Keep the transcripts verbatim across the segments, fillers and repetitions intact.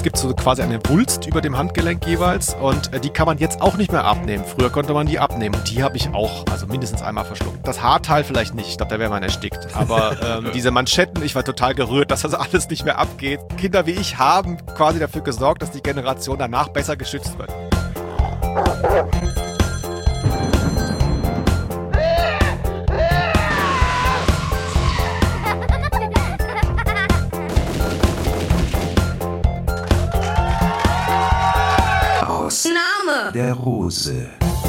es gibt so quasi eine Wulst über dem Handgelenk jeweils und äh, die kann man jetzt auch nicht mehr abnehmen. Früher konnte man die abnehmen und die habe ich auch, also mindestens einmal verschluckt. Das Haarteil vielleicht nicht, ich glaube, da wäre man erstickt. Aber ähm, diese Manschetten, ich war total gerührt, dass das alles nicht mehr abgeht. Kinder wie ich haben quasi dafür gesorgt, dass die Generation danach besser geschützt wird. Name der Rose.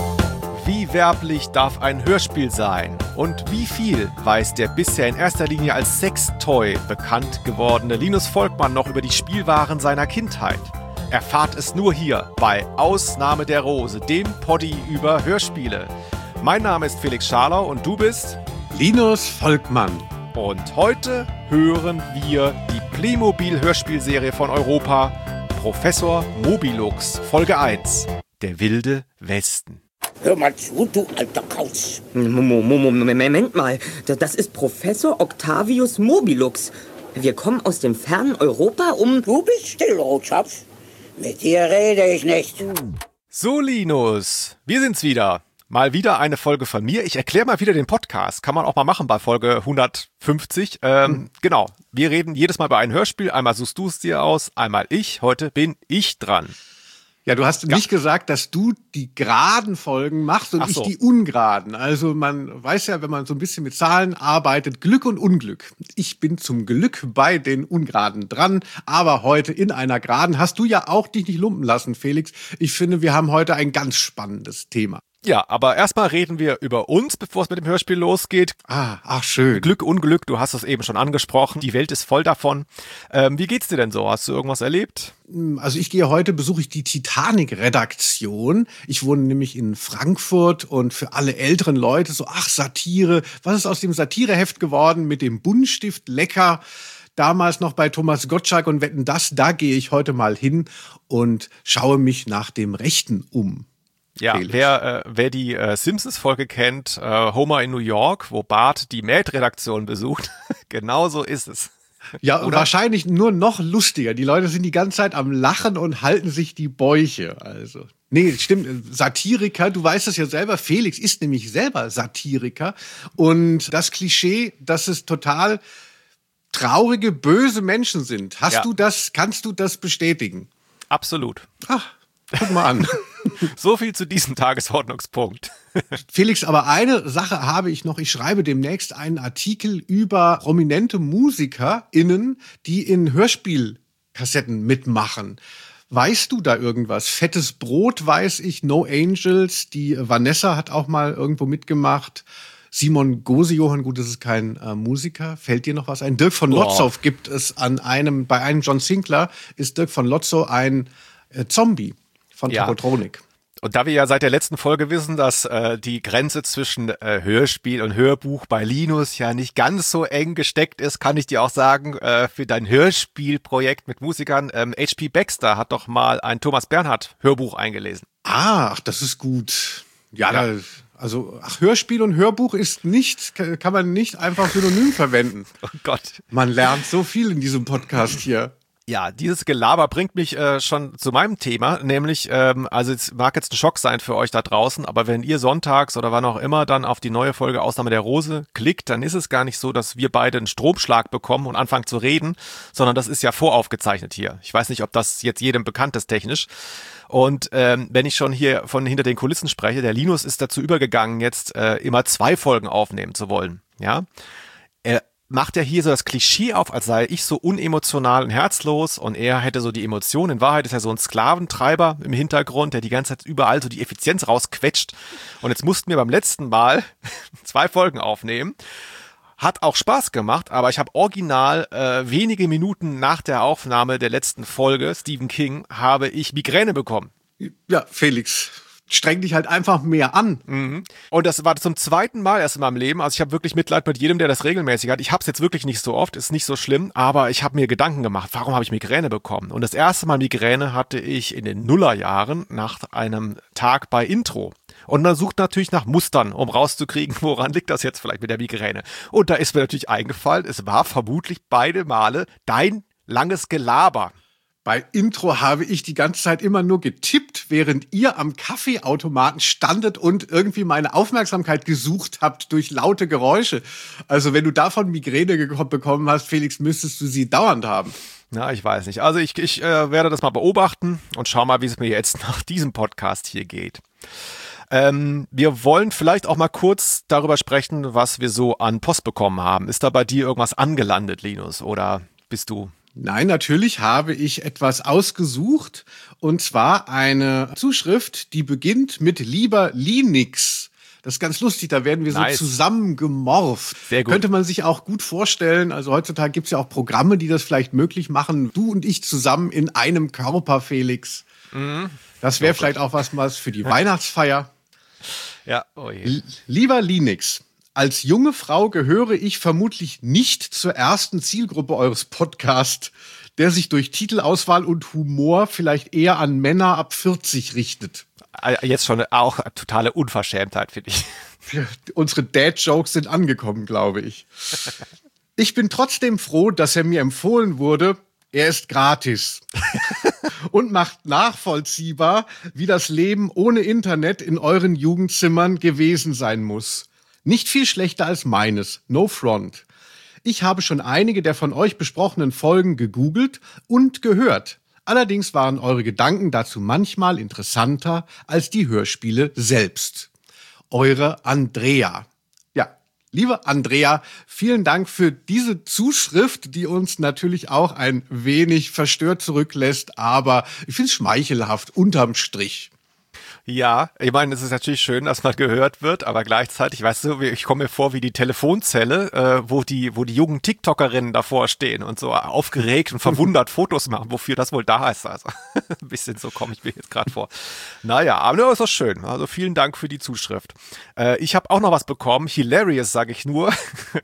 Wie werblich darf ein Hörspiel sein? Und wie viel weiß der bisher in erster Linie als Sextoy bekannt gewordene Linus Volkmann noch über die Spielwaren seiner Kindheit? Erfahrt es nur hier bei Ausnahme der Rose, dem Poddy über Hörspiele. Mein Name ist Felix Scharlau und du bist Linus Volkmann. Und heute hören wir die Playmobil-Hörspielserie von Europa, Professor Mobilux, Folge eins, der wilde Westen. Hör mal zu, du alter Kauz. Moment mal, das ist Professor Octavius Mobilux. Wir kommen aus dem fernen Europa, um... Du bist still, Rotschopf. Mit dir rede ich nicht. So, Linus, wir sind's wieder. Mal wieder eine Folge von mir. Ich erkläre mal wieder den Podcast. Kann man auch mal machen bei Folge hundertfünfzig. Ähm, mhm. Genau, wir reden jedes Mal über ein Hörspiel. Einmal suchst du es dir aus, einmal ich. Heute bin ich dran. Ja, du hast ja. nicht gesagt, dass du die geraden Folgen machst und Ach ich so. die ungeraden. Also man weiß ja, wenn man so ein bisschen mit Zahlen arbeitet, Glück und Unglück. Ich bin zum Glück bei den Ungeraden dran, aber heute in einer Geraden. Hast du ja auch dich nicht lumpen lassen, Felix. Ich finde, wir haben heute ein ganz spannendes Thema. Ja, aber erstmal reden wir über uns, bevor es mit dem Hörspiel losgeht. Ah, ach schön. Glück, Unglück, du hast es eben schon angesprochen. Die Welt ist voll davon. Ähm, wie geht's dir denn so? Hast du irgendwas erlebt? Also ich gehe heute, besuche ich die Titanic-Redaktion. Ich wohne nämlich in Frankfurt und für alle älteren Leute so, ach Satire, was ist aus dem Satireheft geworden mit dem Buntstift lecker? Damals noch bei Thomas Gottschalk und Wetten, das, da gehe ich heute mal hin und schaue mich nach dem Rechten um. Ja, wer, äh, wer die äh, Simpsons-Folge kennt, äh, Homer in New York, wo Bart die Mad-Redaktion besucht, genau so ist es. Ja, oder? Wahrscheinlich nur noch lustiger. Die Leute sind die ganze Zeit am Lachen und halten sich die Bäuche. Also, nee, stimmt, Satiriker, du weißt es ja selber, Felix ist nämlich selber Satiriker. Und das Klischee, dass es total traurige, böse Menschen sind. Hast ja. du das, kannst du das bestätigen? Absolut. Ach, guck mal an. So viel zu diesem Tagesordnungspunkt. Felix, aber eine Sache habe ich noch. Ich schreibe demnächst einen Artikel über prominente MusikerInnen, die in Hörspielkassetten mitmachen. Weißt du da irgendwas? Fettes Brot weiß ich, No Angels, die Vanessa hat auch mal irgendwo mitgemacht. Simon Gose-Johann, gut, das ist kein äh, Musiker. Fällt dir noch was ein? Dirk von Lotzow gibt es an einem, bei einem John Sinclair ist Dirk von Lotzow ein äh, Zombie. Von ja. Tokotronik. Und da wir ja seit der letzten Folge wissen, dass äh, die Grenze zwischen äh, Hörspiel und Hörbuch bei Linus ja nicht ganz so eng gesteckt ist, kann ich dir auch sagen, äh, für dein Hörspielprojekt mit Musikern, ähm, H P Baxter hat doch mal ein Thomas Bernhard Hörbuch eingelesen. Ah, ach, das ist gut. Ja, ja. Da, also ach, Hörspiel und Hörbuch ist nicht, kann man nicht einfach synonym verwenden. Oh Gott. Man lernt so viel in diesem Podcast hier. Ja, dieses Gelaber bringt mich äh, schon zu meinem Thema, nämlich, ähm, also es mag jetzt ein Schock sein für euch da draußen, aber wenn ihr sonntags oder wann auch immer dann auf die neue Folge Ausnahme der Rose klickt, dann ist es gar nicht so, dass wir beide einen Stromschlag bekommen und anfangen zu reden, sondern das ist ja voraufgezeichnet hier. Ich weiß nicht, ob das jetzt jedem bekannt ist technisch. Und ähm, wenn ich schon hier von hinter den Kulissen spreche, der Linus ist dazu übergegangen, jetzt äh, immer zwei Folgen aufnehmen zu wollen, ja. Er macht er hier so das Klischee auf, als sei ich so unemotional und herzlos und er hätte so die Emotionen. In Wahrheit ist er so ein Sklaventreiber im Hintergrund, der die ganze Zeit überall so die Effizienz rausquetscht. Und jetzt mussten wir beim letzten Mal zwei Folgen aufnehmen. Hat auch Spaß gemacht, aber ich habe original äh, wenige Minuten nach der Aufnahme der letzten Folge, Stephen King, habe ich Migräne bekommen. Ja, Felix, streng dich halt einfach mehr an. Mhm. Und das war zum zweiten Mal erst in meinem Leben. Also ich habe wirklich Mitleid mit jedem, der das regelmäßig hat. Ich habe es jetzt wirklich nicht so oft, ist nicht so schlimm, aber ich habe mir Gedanken gemacht, warum habe ich Migräne bekommen? Und das erste Mal Migräne hatte ich in den Nullerjahren nach einem Tag bei Intro. Und man sucht natürlich nach Mustern, um rauszukriegen, woran liegt das jetzt vielleicht mit der Migräne. Und da ist mir natürlich eingefallen, es war vermutlich beide Male dein langes Gelaber. Bei Intro habe ich die ganze Zeit immer nur getippt, während ihr am Kaffeeautomaten standet und irgendwie meine Aufmerksamkeit gesucht habt durch laute Geräusche. Also wenn du davon Migräne ge- bekommen hast, Felix, müsstest du sie dauernd haben. Na, ich weiß nicht. Also ich, ich äh, werde das mal beobachten und schau mal, wie es mir jetzt nach diesem Podcast hier geht. Ähm, wir wollen vielleicht auch mal kurz darüber sprechen, was wir so an Post bekommen haben. Ist da bei dir irgendwas angelandet, Linus, oder bist du... Nein, natürlich habe ich etwas ausgesucht, und zwar eine Zuschrift, die beginnt mit Lieber Linux. Das ist ganz lustig, da werden wir nice. so zusammengemorft. Sehr gut. Könnte man sich auch gut vorstellen, also heutzutage gibt es ja auch Programme, die das vielleicht möglich machen. Du und ich zusammen in einem Körper, Felix. Mhm. Das wäre oh vielleicht auch was, was für die Weihnachtsfeier. Ja, oh je. L- Lieber Linux. Als junge Frau gehöre ich vermutlich nicht zur ersten Zielgruppe eures Podcasts, der sich durch Titelauswahl und Humor vielleicht eher an Männer ab vierzig richtet. Jetzt schon auch eine totale Unverschämtheit, finde ich. Unsere Dad-Jokes sind angekommen, glaube ich. Ich bin trotzdem froh, dass er mir empfohlen wurde. Er ist gratis und macht nachvollziehbar, wie das Leben ohne Internet in euren Jugendzimmern gewesen sein muss. Nicht viel schlechter als meines, no front. Ich habe schon einige der von euch besprochenen Folgen gegoogelt und gehört. Allerdings waren eure Gedanken dazu manchmal interessanter als die Hörspiele selbst. Eure Andrea. Ja, liebe Andrea, vielen Dank für diese Zuschrift, die uns natürlich auch ein wenig verstört zurücklässt, aber ich finde es schmeichelhaft unterm Strich. Ja, ich meine, es ist natürlich schön, dass man gehört wird, aber gleichzeitig, weißt du, ich komme mir vor wie die Telefonzelle, äh, wo die wo die jungen TikTokerinnen davor stehen und so aufgeregt und verwundert Fotos machen, wofür das wohl da ist. Also ein bisschen so komme ich mir jetzt gerade vor. Naja, aber das ist doch schön. Also vielen Dank für die Zuschrift. Äh, ich habe auch noch was bekommen. Hilarious, sage ich nur.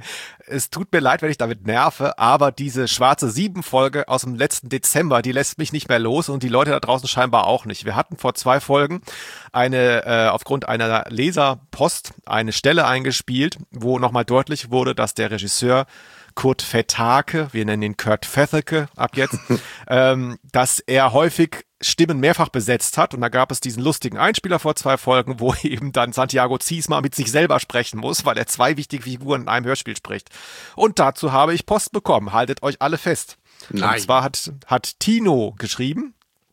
Es tut mir leid, wenn ich damit nerve, aber diese schwarze Sieben-Folge aus dem letzten Dezember, die lässt mich nicht mehr los und die Leute da draußen scheinbar auch nicht. Wir hatten vor zwei Folgen eine äh, aufgrund einer Leserpost eine Stelle eingespielt, wo nochmal deutlich wurde, dass der Regisseur Kurt Fettake, wir nennen ihn Kurt Fetheke ab jetzt, ähm, dass er häufig Stimmen mehrfach besetzt hat. Und da gab es diesen lustigen Einspieler vor zwei Folgen, wo eben dann Santiago Ziesma mit sich selber sprechen muss, weil er zwei wichtige Figuren in einem Hörspiel spricht. Und dazu habe ich Post bekommen. Haltet euch alle fest. Nein. Und zwar hat, hat Tino geschrieben: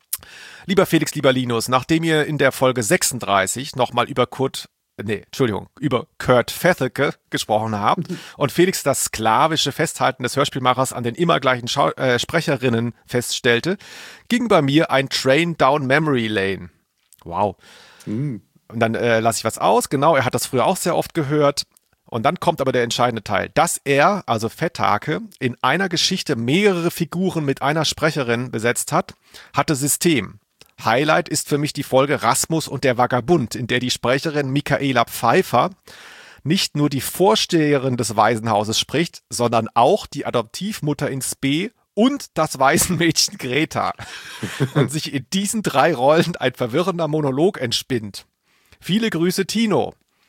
Lieber Felix, lieber Linus, nachdem ihr in der Folge sechsunddreißig nochmal über Kurt Nee, Entschuldigung, über Kurt Fetheke gesprochen habt und Felix das sklavische Festhalten des Hörspielmachers an den immer gleichen Schau- äh, Sprecherinnen feststellte, ging bei mir ein Train down Memory Lane. Wow. Mhm. Und dann äh, lasse ich was aus. Genau, er hat das früher auch sehr oft gehört. Und dann kommt aber der entscheidende Teil, dass er, also Fettake, in einer Geschichte mehrere Figuren mit einer Sprecherin besetzt hat, hatte System. Highlight ist für mich die Folge Rasmus und der Vagabund, in der die Sprecherin Michaela Pfeiffer nicht nur die Vorsteherin des Waisenhauses spricht, sondern auch die Adoptivmutter in Spee und das Waisenmädchen Greta. Und sich in diesen drei Rollen ein verwirrender Monolog entspinnt. Viele Grüße, Tino.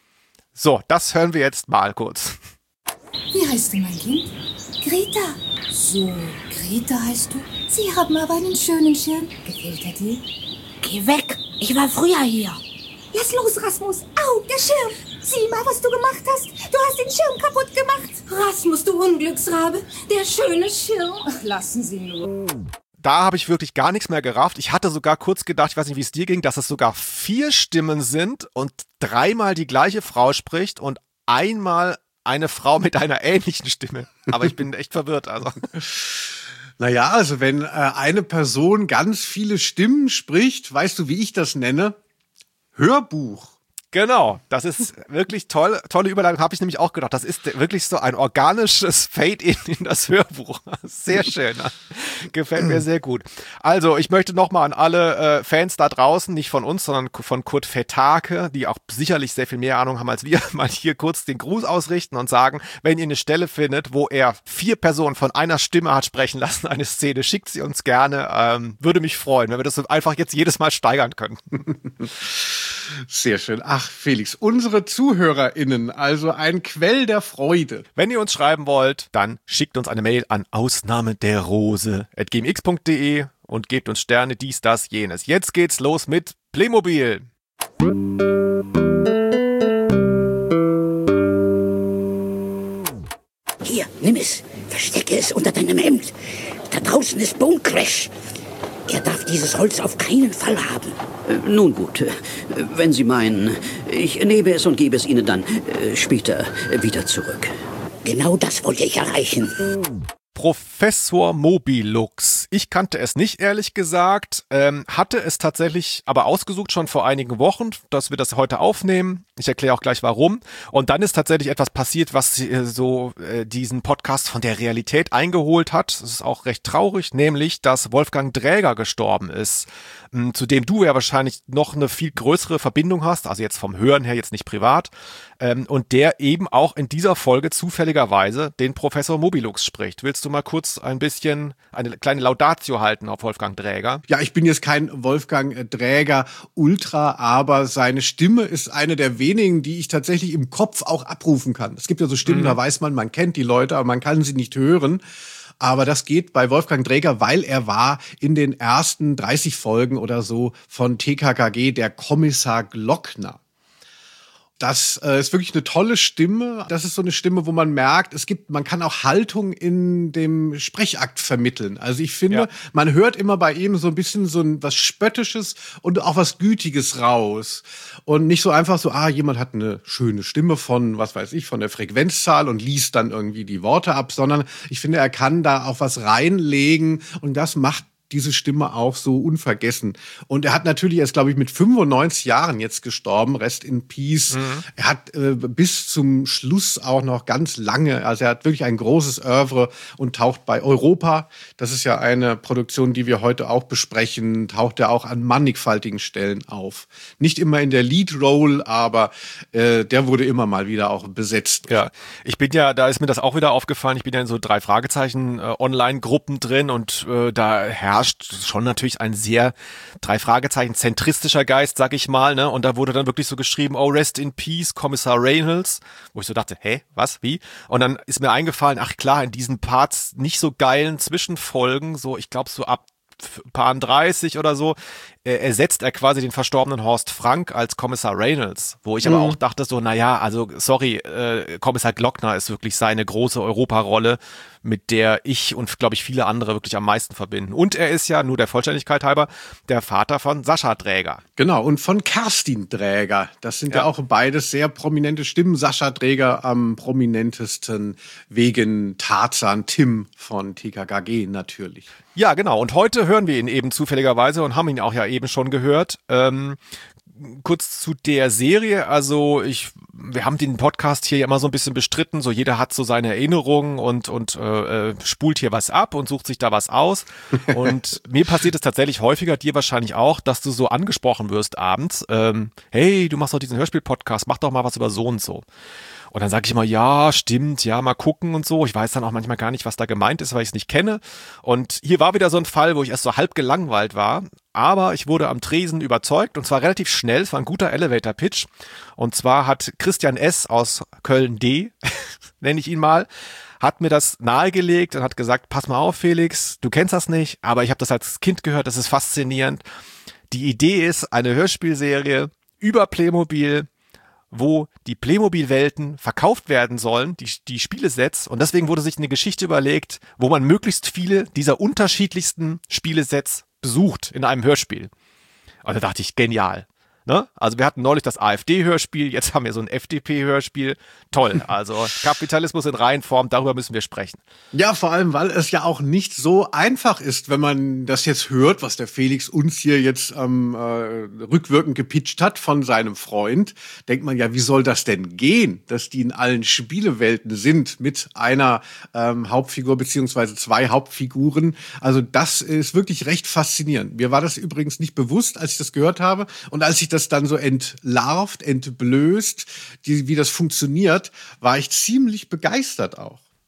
So, das hören wir jetzt mal kurz. Wie heißt du, mein Kind? Greta. So, Greta heißt du? Sie haben aber einen schönen Schirm. Gefällt er dir? Geh weg, ich war früher hier. Lass los, Rasmus. Au, der Schirm. Sieh mal, was du gemacht hast. Du hast den Schirm kaputt gemacht. Rasmus, du Unglücksrabe. Der schöne Schirm. Ach, lassen Sie nur. Da habe ich wirklich gar nichts mehr gerafft. Ich hatte sogar kurz gedacht, ich weiß nicht, wie es dir ging, dass es sogar vier Stimmen sind und dreimal die gleiche Frau spricht und einmal eine Frau mit einer ähnlichen Stimme. Aber ich bin echt verwirrt. Also. Naja, also wenn äh, eine Person ganz viele Stimmen spricht, weißt du, wie ich das nenne? Hörbuch. Genau, das ist wirklich toll, tolle Überleitung, habe ich nämlich auch gedacht. Das ist wirklich so ein organisches Fade-in in das Hörbuch. Sehr schön, gefällt mir sehr gut. Also, ich möchte nochmal an alle äh, Fans da draußen, nicht von uns, sondern von Kurt Fettake, die auch sicherlich sehr viel mehr Ahnung haben als wir, mal hier kurz den Gruß ausrichten und sagen, wenn ihr eine Stelle findet, wo er vier Personen von einer Stimme hat sprechen lassen, eine Szene, schickt sie uns gerne. Ähm, würde mich freuen, wenn wir das einfach jetzt jedes Mal steigern können. Sehr schön. Ach, Felix, unsere ZuhörerInnen, also ein Quell der Freude. Wenn ihr uns schreiben wollt, dann schickt uns eine Mail an ausnahmederrose at gmx punkt de und gebt uns Sterne, dies, das, jenes. Jetzt geht's los mit Playmobil. Hier, nimm es. Verstecke es unter deinem Hemd. Da draußen ist Bone Crash. Er darf dieses Holz auf keinen Fall haben. Äh, nun gut, äh, wenn Sie meinen, ich nehme es und gebe es Ihnen dann äh, später äh, wieder zurück. Genau das wollte ich erreichen. Professor Mobilux. Ich kannte es nicht, ehrlich gesagt, ähm, hatte es tatsächlich aber ausgesucht schon vor einigen Wochen, dass wir das heute aufnehmen. Ich erkläre auch gleich warum. Und dann ist tatsächlich etwas passiert, was äh, so äh, diesen Podcast von der Realität eingeholt hat. Das ist auch recht traurig, nämlich, dass Wolfgang Dräger gestorben ist, ähm, zu dem du ja wahrscheinlich noch eine viel größere Verbindung hast, also jetzt vom Hören her, jetzt nicht privat, ähm, und der eben auch in dieser Folge zufälligerweise den Professor Mobilux spricht. Willst du mal kurz ein bisschen eine kleine Laudatio halten auf Wolfgang Dräger? Ja, ich bin jetzt kein Wolfgang Dräger Ultra, aber seine Stimme ist eine der wenigen, die ich tatsächlich im Kopf auch abrufen kann. Es gibt ja so Stimmen, mhm. da weiß man, man kennt die Leute, aber man kann sie nicht hören. Aber das geht bei Wolfgang Dräger, weil er war in den ersten dreißig Folgen oder so von T K K G der Kommissar Glockner. Das äh, ist wirklich eine tolle Stimme. Das ist so eine Stimme, wo man merkt, es gibt, man kann auch Haltung in dem Sprechakt vermitteln. Also ich finde, ja. man hört immer bei ihm so ein bisschen so ein, was Spöttisches und auch was Gütiges raus. Und nicht so einfach so, ah, jemand hat eine schöne Stimme von, was weiß ich, von der Frequenzzahl und liest dann irgendwie die Worte ab, sondern ich finde, er kann da auch was reinlegen und das macht diese Stimme auch so unvergessen. Und er hat natürlich, er ist, glaube ich, mit fünfundneunzig Jahren jetzt gestorben, Rest in Peace. Mhm. Er hat äh, bis zum Schluss auch noch ganz lange, also er hat wirklich ein großes Oeuvre und taucht bei Europa, das ist ja eine Produktion, die wir heute auch besprechen, taucht er auch an mannigfaltigen Stellen auf. Nicht immer in der Lead-Role, aber äh, der wurde immer mal wieder auch besetzt. Ja, ich bin ja, da ist mir das auch wieder aufgefallen, ich bin ja in so drei Fragezeichen äh, Online-Gruppen drin und äh, da herrscht schon natürlich ein sehr, drei Fragezeichen, zentristischer Geist, sag ich mal, ne? Und da wurde dann wirklich so geschrieben, oh, rest in peace, Kommissar Reynolds, wo ich so dachte, hä, was, wie? Und dann ist mir eingefallen, ach klar, in diesen Parts nicht so geilen Zwischenfolgen, so, ich glaube so ab Paar dreißig oder so, äh, ersetzt er quasi den verstorbenen Horst Frank als Kommissar Reynolds, wo ich mhm. aber auch dachte so, naja, also sorry, äh, Kommissar Glockner ist wirklich seine große Europarolle, mit der ich und glaube ich viele andere wirklich am meisten verbinden. Und er ist ja, nur der Vollständigkeit halber, der Vater von Sascha Dräger. Genau, und von Kerstin Dräger. Das sind ja, ja auch beides sehr prominente Stimmen. Sascha Dräger am prominentesten wegen Tarzan Tim von T K K G natürlich. Ja, genau. Und heute hören wir ihn eben zufälligerweise und haben ihn auch ja eben schon gehört. Ähm, kurz zu der Serie. Also ich, wir haben den Podcast hier ja immer so ein bisschen bestritten. So jeder hat so seine Erinnerungen und und äh, spult hier was ab und sucht sich da was aus. Und mir passiert es tatsächlich häufiger, dir wahrscheinlich auch, dass du so angesprochen wirst abends. Ähm, hey, du machst doch diesen Hörspiel-Podcast, mach doch mal was über so und so. Und dann sage ich immer, ja, stimmt, ja, mal gucken und so. Ich weiß dann auch manchmal gar nicht, was da gemeint ist, weil ich es nicht kenne. Und hier war wieder so ein Fall, wo ich erst so halb gelangweilt war. Aber ich wurde am Tresen überzeugt und zwar relativ schnell. Es war ein guter Elevator-Pitch. Und zwar hat Christian S. aus Köln D, nenne ich ihn mal, hat mir das nahegelegt und hat gesagt, pass mal auf, Felix, du kennst das nicht, aber ich habe das als Kind gehört, das ist faszinierend. Die Idee ist eine Hörspielserie über Playmobil, wo die Playmobil-Welten verkauft werden sollen, die, die Spielesets. Und deswegen wurde sich eine Geschichte überlegt, wo man möglichst viele dieser unterschiedlichsten Spielesets besucht in einem Hörspiel. Und da dachte ich, genial. Ne? Also wir hatten neulich das AfD-Hörspiel, jetzt haben wir so ein F D P-Hörspiel. Toll, also Kapitalismus in Reinform, darüber müssen wir sprechen. Ja, vor allem, weil es ja auch nicht so einfach ist, wenn man das jetzt hört, was der Felix uns hier jetzt ähm, äh, rückwirkend gepitcht hat von seinem Freund, denkt man ja, wie soll das denn gehen, dass die in allen Spielewelten sind mit einer ähm, Hauptfigur beziehungsweise zwei Hauptfiguren. Also das ist wirklich recht faszinierend. Mir war das übrigens nicht bewusst, als ich das gehört habe und als ich das das dann so entlarvt, entblößt, die, wie das funktioniert, war ich ziemlich begeistert auch.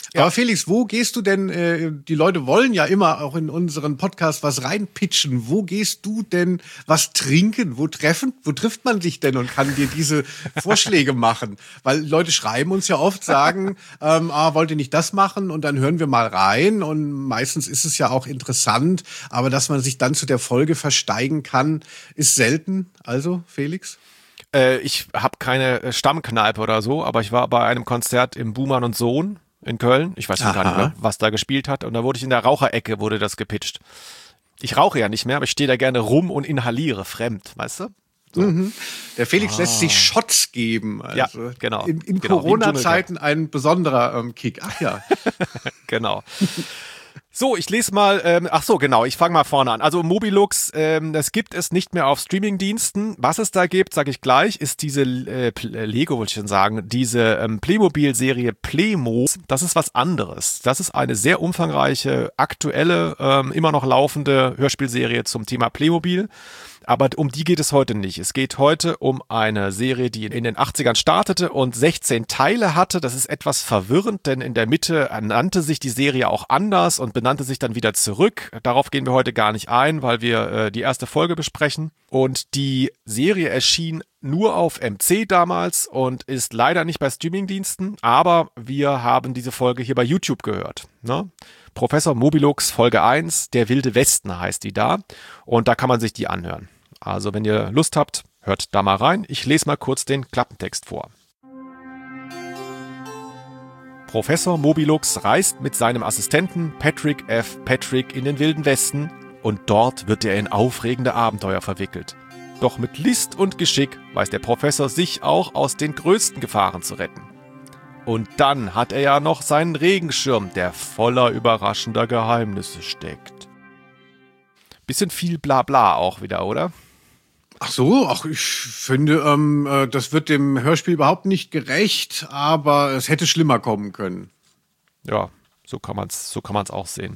Ja, aber Felix, wo gehst du denn, äh, die Leute wollen ja immer auch in unseren Podcast was reinpitchen. Wo gehst du denn was trinken? Wo treffen, wo trifft man sich denn und kann dir diese Vorschläge machen? Weil Leute schreiben uns ja oft, sagen, ähm, ah, wollt ihr nicht das machen? Und dann hören wir mal rein. Und meistens ist es ja auch interessant. Aber dass man sich dann zu der Folge versteigen kann, ist selten. Also, Felix? Äh, ich habe keine Stammkneipe oder so, aber ich war bei einem Konzert im Buhmann und Sohn in Köln. Ich weiß gar nicht mehr, was da gespielt hat. Und da wurde ich in der Raucherecke, wurde das gepitcht. Ich rauche ja nicht mehr, aber ich stehe da gerne rum und inhaliere fremd, weißt du? So. Mhm. Der Felix ah. lässt sich Shots geben. Also ja, genau. In, in genau, Corona-Zeiten ein besonderer ähm, Kick. Ach ja. Genau. So, ich lese mal, ähm, ach so, genau, ich fange mal vorne an. Also Mobilux, ähm, das gibt es nicht mehr auf Streamingdiensten. Was es da gibt, sage ich gleich, ist diese äh, Lego, wollte ich schon sagen, diese ähm, Playmobil-Serie Playmo. Das ist was anderes. Das ist eine sehr umfangreiche, aktuelle, ähm, immer noch laufende Hörspielserie zum Thema Playmobil. Aber um die geht es heute nicht. Es geht heute um eine Serie, die in den achtzigern startete und sechzehn Teile hatte. Das ist etwas verwirrend, denn in der Mitte nannte sich die Serie auch anders und benannte sich dann wieder zurück. Darauf gehen wir heute gar nicht ein, weil wir äh, die erste Folge besprechen. Und die Serie erschien nur auf M C damals und ist leider nicht bei Streamingdiensten, aber wir haben diese Folge hier bei YouTube gehört, ne? Professor Mobilux Folge eins, der wilde Westen heißt die da und da kann man sich die anhören. Also wenn ihr Lust habt, hört da mal rein. Ich lese mal kurz den Klappentext vor. Professor Mobilux reist mit seinem Assistenten Patrick F. Patrick in den wilden Westen und dort wird er in aufregende Abenteuer verwickelt. Doch mit List und Geschick weiß der Professor sich auch aus den größten Gefahren zu retten. Und dann hat er ja noch seinen Regenschirm, der voller überraschender Geheimnisse steckt. Bisschen viel Blabla auch wieder, oder? Ach so, ach, ich finde, ähm, äh, das wird dem Hörspiel überhaupt nicht gerecht, aber es hätte schlimmer kommen können. Ja, so kann man's, so kann man's auch sehen.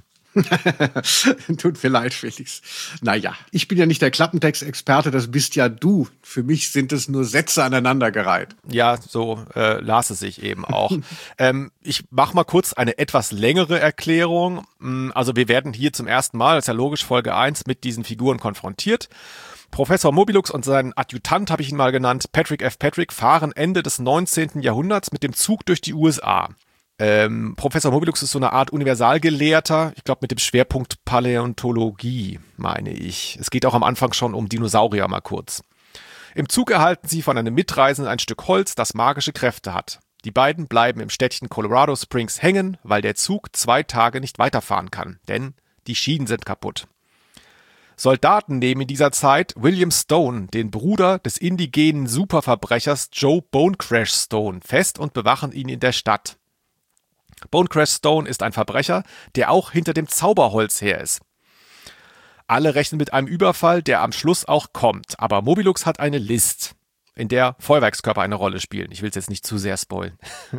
Tut mir leid, Felix. Naja, ich bin ja nicht der Klappentext-Experte, das bist ja du. Für mich sind es nur Sätze aneinandergereiht. Ja, so äh, las es sich eben auch. ähm, ich mache mal kurz eine etwas längere Erklärung. Also wir werden hier zum ersten Mal, das ist ja logisch, Folge eins, mit diesen Figuren konfrontiert. Professor Mobilux und sein Adjutant, habe ich ihn mal genannt, Patrick F. Patrick, fahren Ende des neunzehnten Jahrhunderts mit dem Zug durch die U S A. Ähm, Professor Mobilux ist so eine Art Universalgelehrter, ich glaube mit dem Schwerpunkt Paläontologie, meine ich. Es geht auch am Anfang schon um Dinosaurier mal kurz. Im Zug erhalten sie von einem Mitreisenden ein Stück Holz, das magische Kräfte hat. Die beiden bleiben im Städtchen Colorado Springs hängen, weil der Zug zwei Tage nicht weiterfahren kann, denn die Schienen sind kaputt. Soldaten nehmen in dieser Zeit William Stone, den Bruder des indigenen Superverbrechers Joe Bonecrash Stone, fest und bewachen ihn in der Stadt. Bonecrash Stone ist ein Verbrecher, der auch hinter dem Zauberholz her ist. Alle rechnen mit einem Überfall, der am Schluss auch kommt, aber Mobilux hat eine List, in der Feuerwerkskörper eine Rolle spielen. Ich will es jetzt nicht zu sehr spoilen.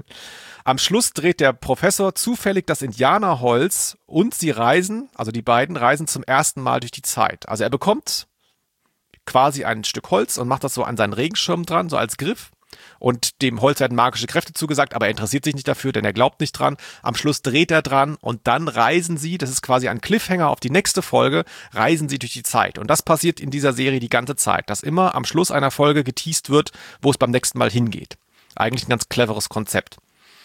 Am Schluss dreht der Professor zufällig das Indianerholz und sie reisen, also die beiden reisen zum ersten Mal durch die Zeit. Also er bekommt quasi ein Stück Holz und macht das so an seinen Regenschirm dran, so als Griff. Und dem Holz werden magische Kräfte zugesagt, aber er interessiert sich nicht dafür, denn er glaubt nicht dran. Am Schluss dreht er dran und dann reisen sie, das ist quasi ein Cliffhanger auf die nächste Folge, reisen sie durch die Zeit. Und das passiert in dieser Serie die ganze Zeit, dass immer am Schluss einer Folge geteast wird, wo es beim nächsten Mal hingeht. Eigentlich ein ganz cleveres Konzept.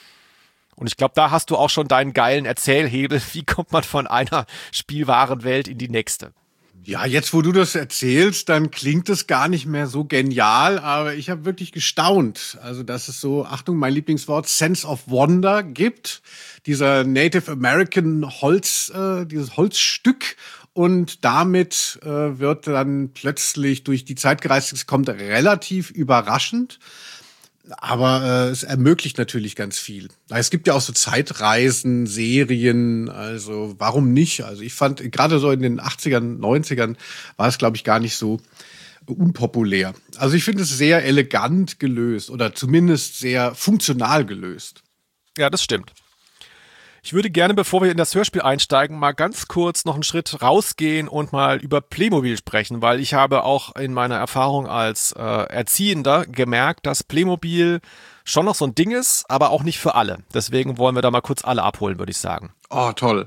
Und ich glaube, da hast du auch schon deinen geilen Erzählhebel. Wie kommt man von einer Spielwarenwelt in die nächste? Ja, jetzt wo du das erzählst, dann klingt es gar nicht mehr so genial, aber ich habe wirklich gestaunt. Also, dass es so, Achtung, mein Lieblingswort, Sense of Wonder gibt. Dieser Native American Holz, äh, dieses Holzstück. Und damit äh, wird dann plötzlich durch die Zeit gereist. Es kommt relativ überraschend. Aber äh, es ermöglicht natürlich ganz viel. Es gibt ja auch so Zeitreisen, Serien, also warum nicht? Also ich fand, gerade so in den achtzigern, neunzigern war es, glaube ich, gar nicht so unpopulär. Also ich finde es sehr elegant gelöst oder zumindest sehr funktional gelöst. Ja, das stimmt. Ich würde gerne, bevor wir in das Hörspiel einsteigen, mal ganz kurz noch einen Schritt rausgehen und mal über Playmobil sprechen, weil ich habe auch in meiner Erfahrung als äh, Erziehender gemerkt, dass Playmobil schon noch so ein Ding ist, aber auch nicht für alle. Deswegen wollen wir da mal kurz alle abholen, würde ich sagen. Oh, toll.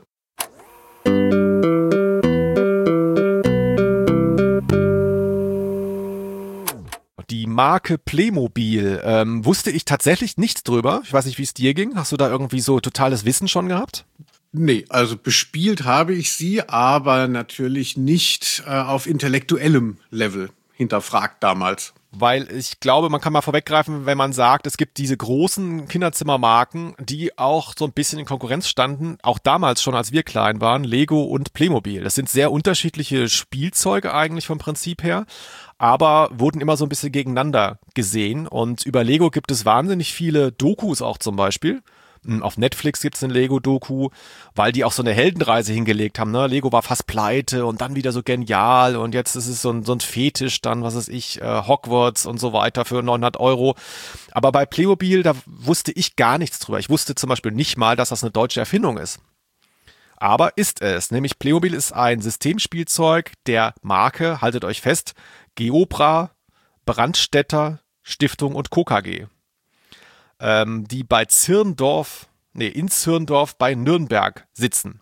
Die Marke Playmobil, ähm, wusste ich tatsächlich nichts drüber. Ich weiß nicht, wie es dir ging. Hast du da irgendwie so totales Wissen schon gehabt? Nee, also bespielt habe ich sie, aber natürlich nicht äh, auf intellektuellem Level hinterfragt damals. Weil ich glaube, man kann mal vorweggreifen, wenn man sagt, es gibt diese großen Kinderzimmermarken, die auch so ein bisschen in Konkurrenz standen, auch damals schon, als wir klein waren, Lego und Playmobil. Das sind sehr unterschiedliche Spielzeuge eigentlich vom Prinzip her, aber wurden immer so ein bisschen gegeneinander gesehen. Und über Lego gibt es wahnsinnig viele Dokus auch zum Beispiel. Auf Netflix gibt's eine Lego-Doku, weil die auch so eine Heldenreise hingelegt haben. Ne? Lego war fast pleite und dann wieder so genial und jetzt ist es so ein, so ein Fetisch dann, was weiß ich, äh, Hogwarts und so weiter für neunhundert Euro. Aber bei Playmobil, da wusste ich gar nichts drüber. Ich wusste zum Beispiel nicht mal, dass das eine deutsche Erfindung ist. Aber ist es, nämlich Playmobil ist ein Systemspielzeug der Marke, haltet euch fest, Geobra, Brandstätter, Stiftung und Co. K G. Die bei Zirndorf, nee, in Zirndorf bei Nürnberg sitzen.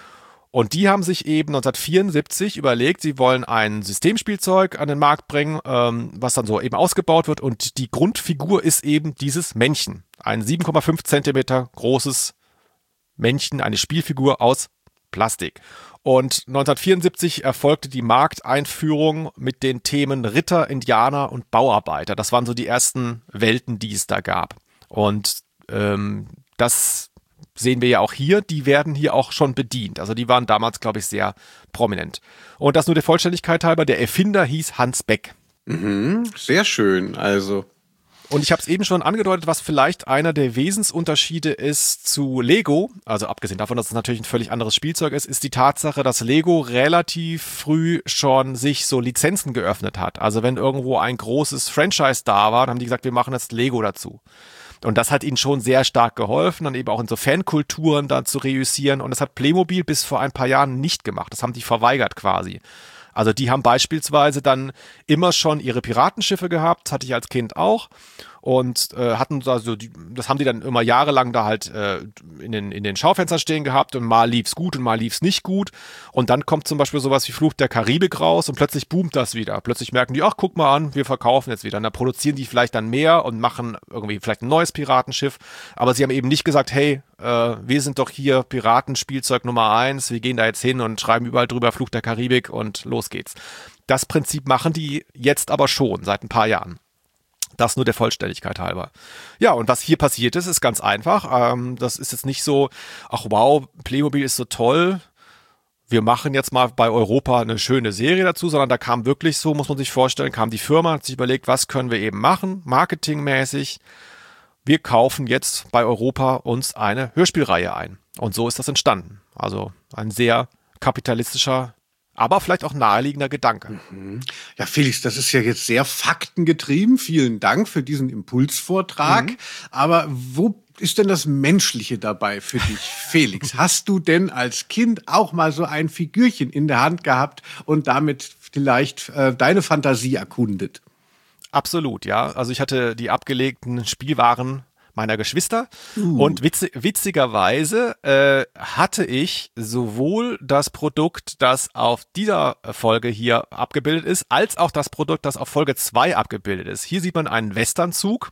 Und die haben sich eben neunzehnhundertvierundsiebzig überlegt, sie wollen ein Systemspielzeug an den Markt bringen, ähm, was dann so eben ausgebaut wird. Und die Grundfigur ist eben dieses Männchen. Ein sieben Komma fünf Zentimeter großes Männchen, eine Spielfigur aus Plastik. Und neunzehnhundertvierundsiebzig erfolgte die Markteinführung mit den Themen Ritter, Indianer und Bauarbeiter. Das waren so die ersten Welten, die es da gab. Und ähm, das sehen wir ja auch hier, die werden hier auch schon bedient. Also die waren damals, glaube ich, sehr prominent. Und das nur der Vollständigkeit halber, der Erfinder hieß Hans Beck. Mhm, sehr schön, also. Und ich habe es eben schon angedeutet, was vielleicht einer der Wesensunterschiede ist zu Lego, also abgesehen davon, dass es natürlich ein völlig anderes Spielzeug ist, ist die Tatsache, dass Lego relativ früh schon sich so Lizenzen geöffnet hat. Also wenn irgendwo ein großes Franchise da war, dann haben die gesagt, wir machen jetzt Lego dazu. Und das hat ihnen schon sehr stark geholfen, dann eben auch in so Fankulturen da zu reüssieren. Und das hat Playmobil bis vor ein paar Jahren nicht gemacht. Das haben die verweigert quasi. Also die haben beispielsweise dann immer schon ihre Piratenschiffe gehabt, hatte ich als Kind auch. Und äh, hatten also die, das haben die dann immer jahrelang da halt äh, in den in den Schaufenstern stehen gehabt und mal lief's gut und mal lief's nicht gut. Und dann kommt zum Beispiel sowas wie Fluch der Karibik raus und plötzlich boomt das wieder. Plötzlich merken die, ach guck mal an, wir verkaufen jetzt wieder. Und dann produzieren die vielleicht dann mehr und machen irgendwie vielleicht ein neues Piratenschiff. Aber sie haben eben nicht gesagt, hey, äh, wir sind doch hier Piratenspielzeug Nummer eins, wir gehen da jetzt hin und schreiben überall drüber Fluch der Karibik und los geht's. Das Prinzip machen die jetzt aber schon seit ein paar Jahren. Das nur der Vollständigkeit halber. Ja, und was hier passiert ist, ist ganz einfach. Ähm, das ist jetzt nicht so, ach wow, Playmobil ist so toll, wir machen jetzt mal bei Europa eine schöne Serie dazu, sondern da kam wirklich so, muss man sich vorstellen, kam die Firma, hat sich überlegt, was können wir eben machen, marketingmäßig. Wir kaufen jetzt bei Europa uns eine Hörspielreihe ein. Und so ist das entstanden. Also ein sehr kapitalistischer, aber vielleicht auch naheliegender Gedanke. Ja, Felix, das ist ja jetzt sehr faktengetrieben. Vielen Dank für diesen Impulsvortrag. Mhm. Aber wo ist denn das Menschliche dabei für dich, Felix? Hast du denn als Kind auch mal so ein Figürchen in der Hand gehabt und damit vielleicht äh, deine Fantasie erkundet? Absolut, ja. Also ich hatte die abgelegten Spielwaren meiner Geschwister. Uh. Und witz, witzigerweise äh, hatte ich sowohl das Produkt, das auf dieser Folge hier abgebildet ist, als auch das Produkt, das auf Folge zwei abgebildet ist. Hier sieht man einen Westernzug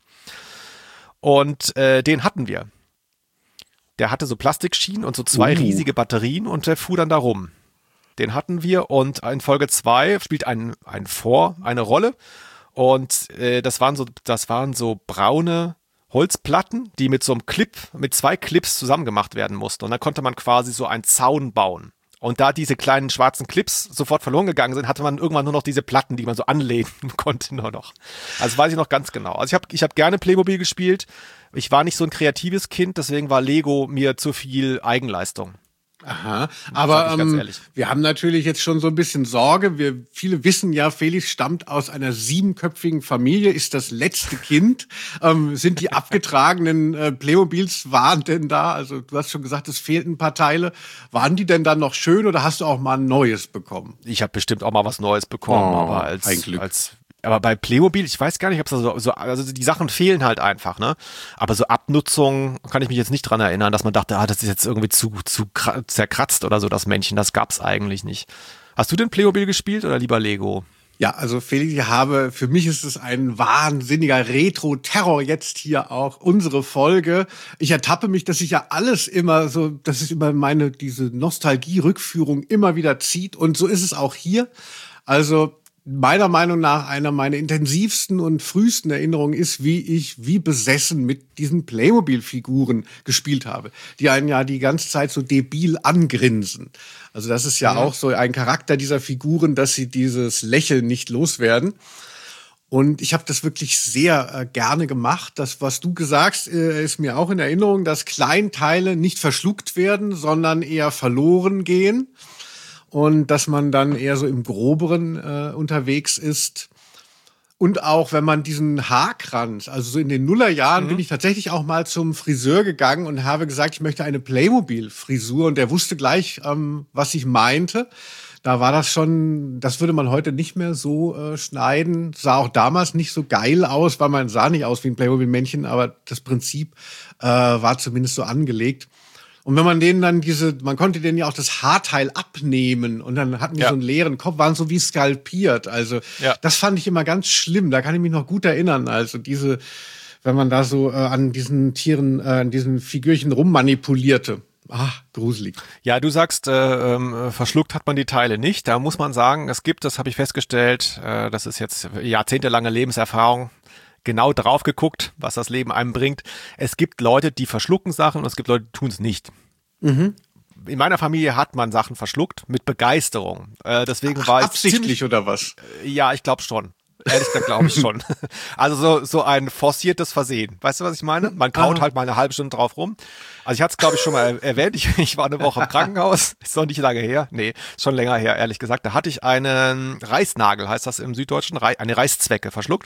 und äh, den hatten wir. Der hatte so Plastikschienen und so zwei uh. riesige Batterien und der fuhr dann da rum. Den hatten wir und in Folge zwei spielt ein, ein Vor eine Rolle und äh, das waren so, das waren so braune Holzplatten, die mit so einem Clip, mit zwei Clips zusammen gemacht werden mussten. Und dann konnte man quasi so einen Zaun bauen. Und da diese kleinen schwarzen Clips sofort verloren gegangen sind, hatte man irgendwann nur noch diese Platten, die man so anlehnen konnte nur noch. Also weiß ich noch ganz genau. Also ich habe ich hab gerne Playmobil gespielt. Ich war nicht so ein kreatives Kind, deswegen war Lego mir zu viel Eigenleistung. Aha, aber ähm, wir haben natürlich jetzt schon so ein bisschen Sorge. Wir viele wissen ja, Felix stammt aus einer siebenköpfigen Familie, ist das letzte Kind. Ähm, sind die abgetragenen äh, Playmobils waren denn da? Also du hast schon gesagt, es fehlten ein paar Teile. Waren die denn dann noch schön oder hast du auch mal ein neues bekommen? Ich habe bestimmt auch mal was Neues bekommen, oh, aber als als aber bei Playmobil, ich weiß gar nicht, ob es so, so, also die Sachen fehlen halt einfach, ne? Aber so Abnutzung kann ich mich jetzt nicht dran erinnern, dass man dachte, ah, das ist jetzt irgendwie zu, zu zerkratzt oder so, das Männchen, das gab's eigentlich nicht. Hast du denn Playmobil gespielt oder lieber Lego? Ja, also Felix, ich habe, für mich ist es ein wahnsinniger Retro-Terror jetzt hier auch unsere Folge. Ich ertappe mich, dass ich ja alles immer so, dass es immer meine, diese Nostalgie-Rückführung immer wieder zieht und so ist es auch hier. Also meiner Meinung nach einer meiner intensivsten und frühesten Erinnerungen ist, wie ich wie besessen mit diesen Playmobil-Figuren gespielt habe, die einen ja die ganze Zeit so debil angrinsen. Also das ist ja mhm. auch so ein Charakter dieser Figuren, dass sie dieses Lächeln nicht loswerden. Und ich habe das wirklich sehr äh, gerne gemacht. Das, was du gesagt, äh, ist mir auch in Erinnerung, dass Kleinteile nicht verschluckt werden, sondern eher verloren gehen. Und dass man dann eher so im Groberen äh, unterwegs ist. Und auch, wenn man diesen Haarkranz, also so in den Nullerjahren mhm. bin ich tatsächlich auch mal zum Friseur gegangen und habe gesagt, ich möchte eine Playmobil-Frisur. Und der wusste gleich, ähm, was ich meinte. Da war das schon, das würde man heute nicht mehr so äh, schneiden. Sah auch damals nicht so geil aus, weil man sah nicht aus wie ein Playmobil-Männchen, aber das Prinzip äh, war zumindest so angelegt. Und wenn man denen dann diese, man konnte denen ja auch das Haarteil abnehmen und dann hatten die ja. so einen leeren Kopf, waren so wie skalpiert. Also ja. das fand ich immer ganz schlimm. Da kann ich mich noch gut erinnern. Also diese, wenn man da so äh, an diesen Tieren, äh, an diesen Figürchen rummanipulierte. Ah, gruselig. Ja, du sagst, äh, äh, verschluckt hat man die Teile nicht. Da muss man sagen, es gibt, das habe ich festgestellt, äh, das ist jetzt jahrzehntelange Lebenserfahrung, genau drauf geguckt, was das Leben einem bringt. Es gibt Leute, die verschlucken Sachen und es gibt Leute, die tun es nicht. Mhm. In meiner Familie hat man Sachen verschluckt mit Begeisterung. Äh, deswegen Ach, war ich absichtlich ziemlich, oder was? Äh, ja, ich glaube schon. Ehrlich gesagt glaube ich schon. Also so, so ein forciertes Versehen. Weißt du, was ich meine? Man kaut ah. halt mal eine halbe Stunde drauf rum. Also ich hatte es, glaube ich, schon mal erwähnt. Ich, ich war eine Woche im Krankenhaus. Ist noch nicht lange her. Nee, ist schon länger her, ehrlich gesagt. Da hatte ich einen Reißnagel, heißt das im Süddeutschen, eine Reißzwecke verschluckt.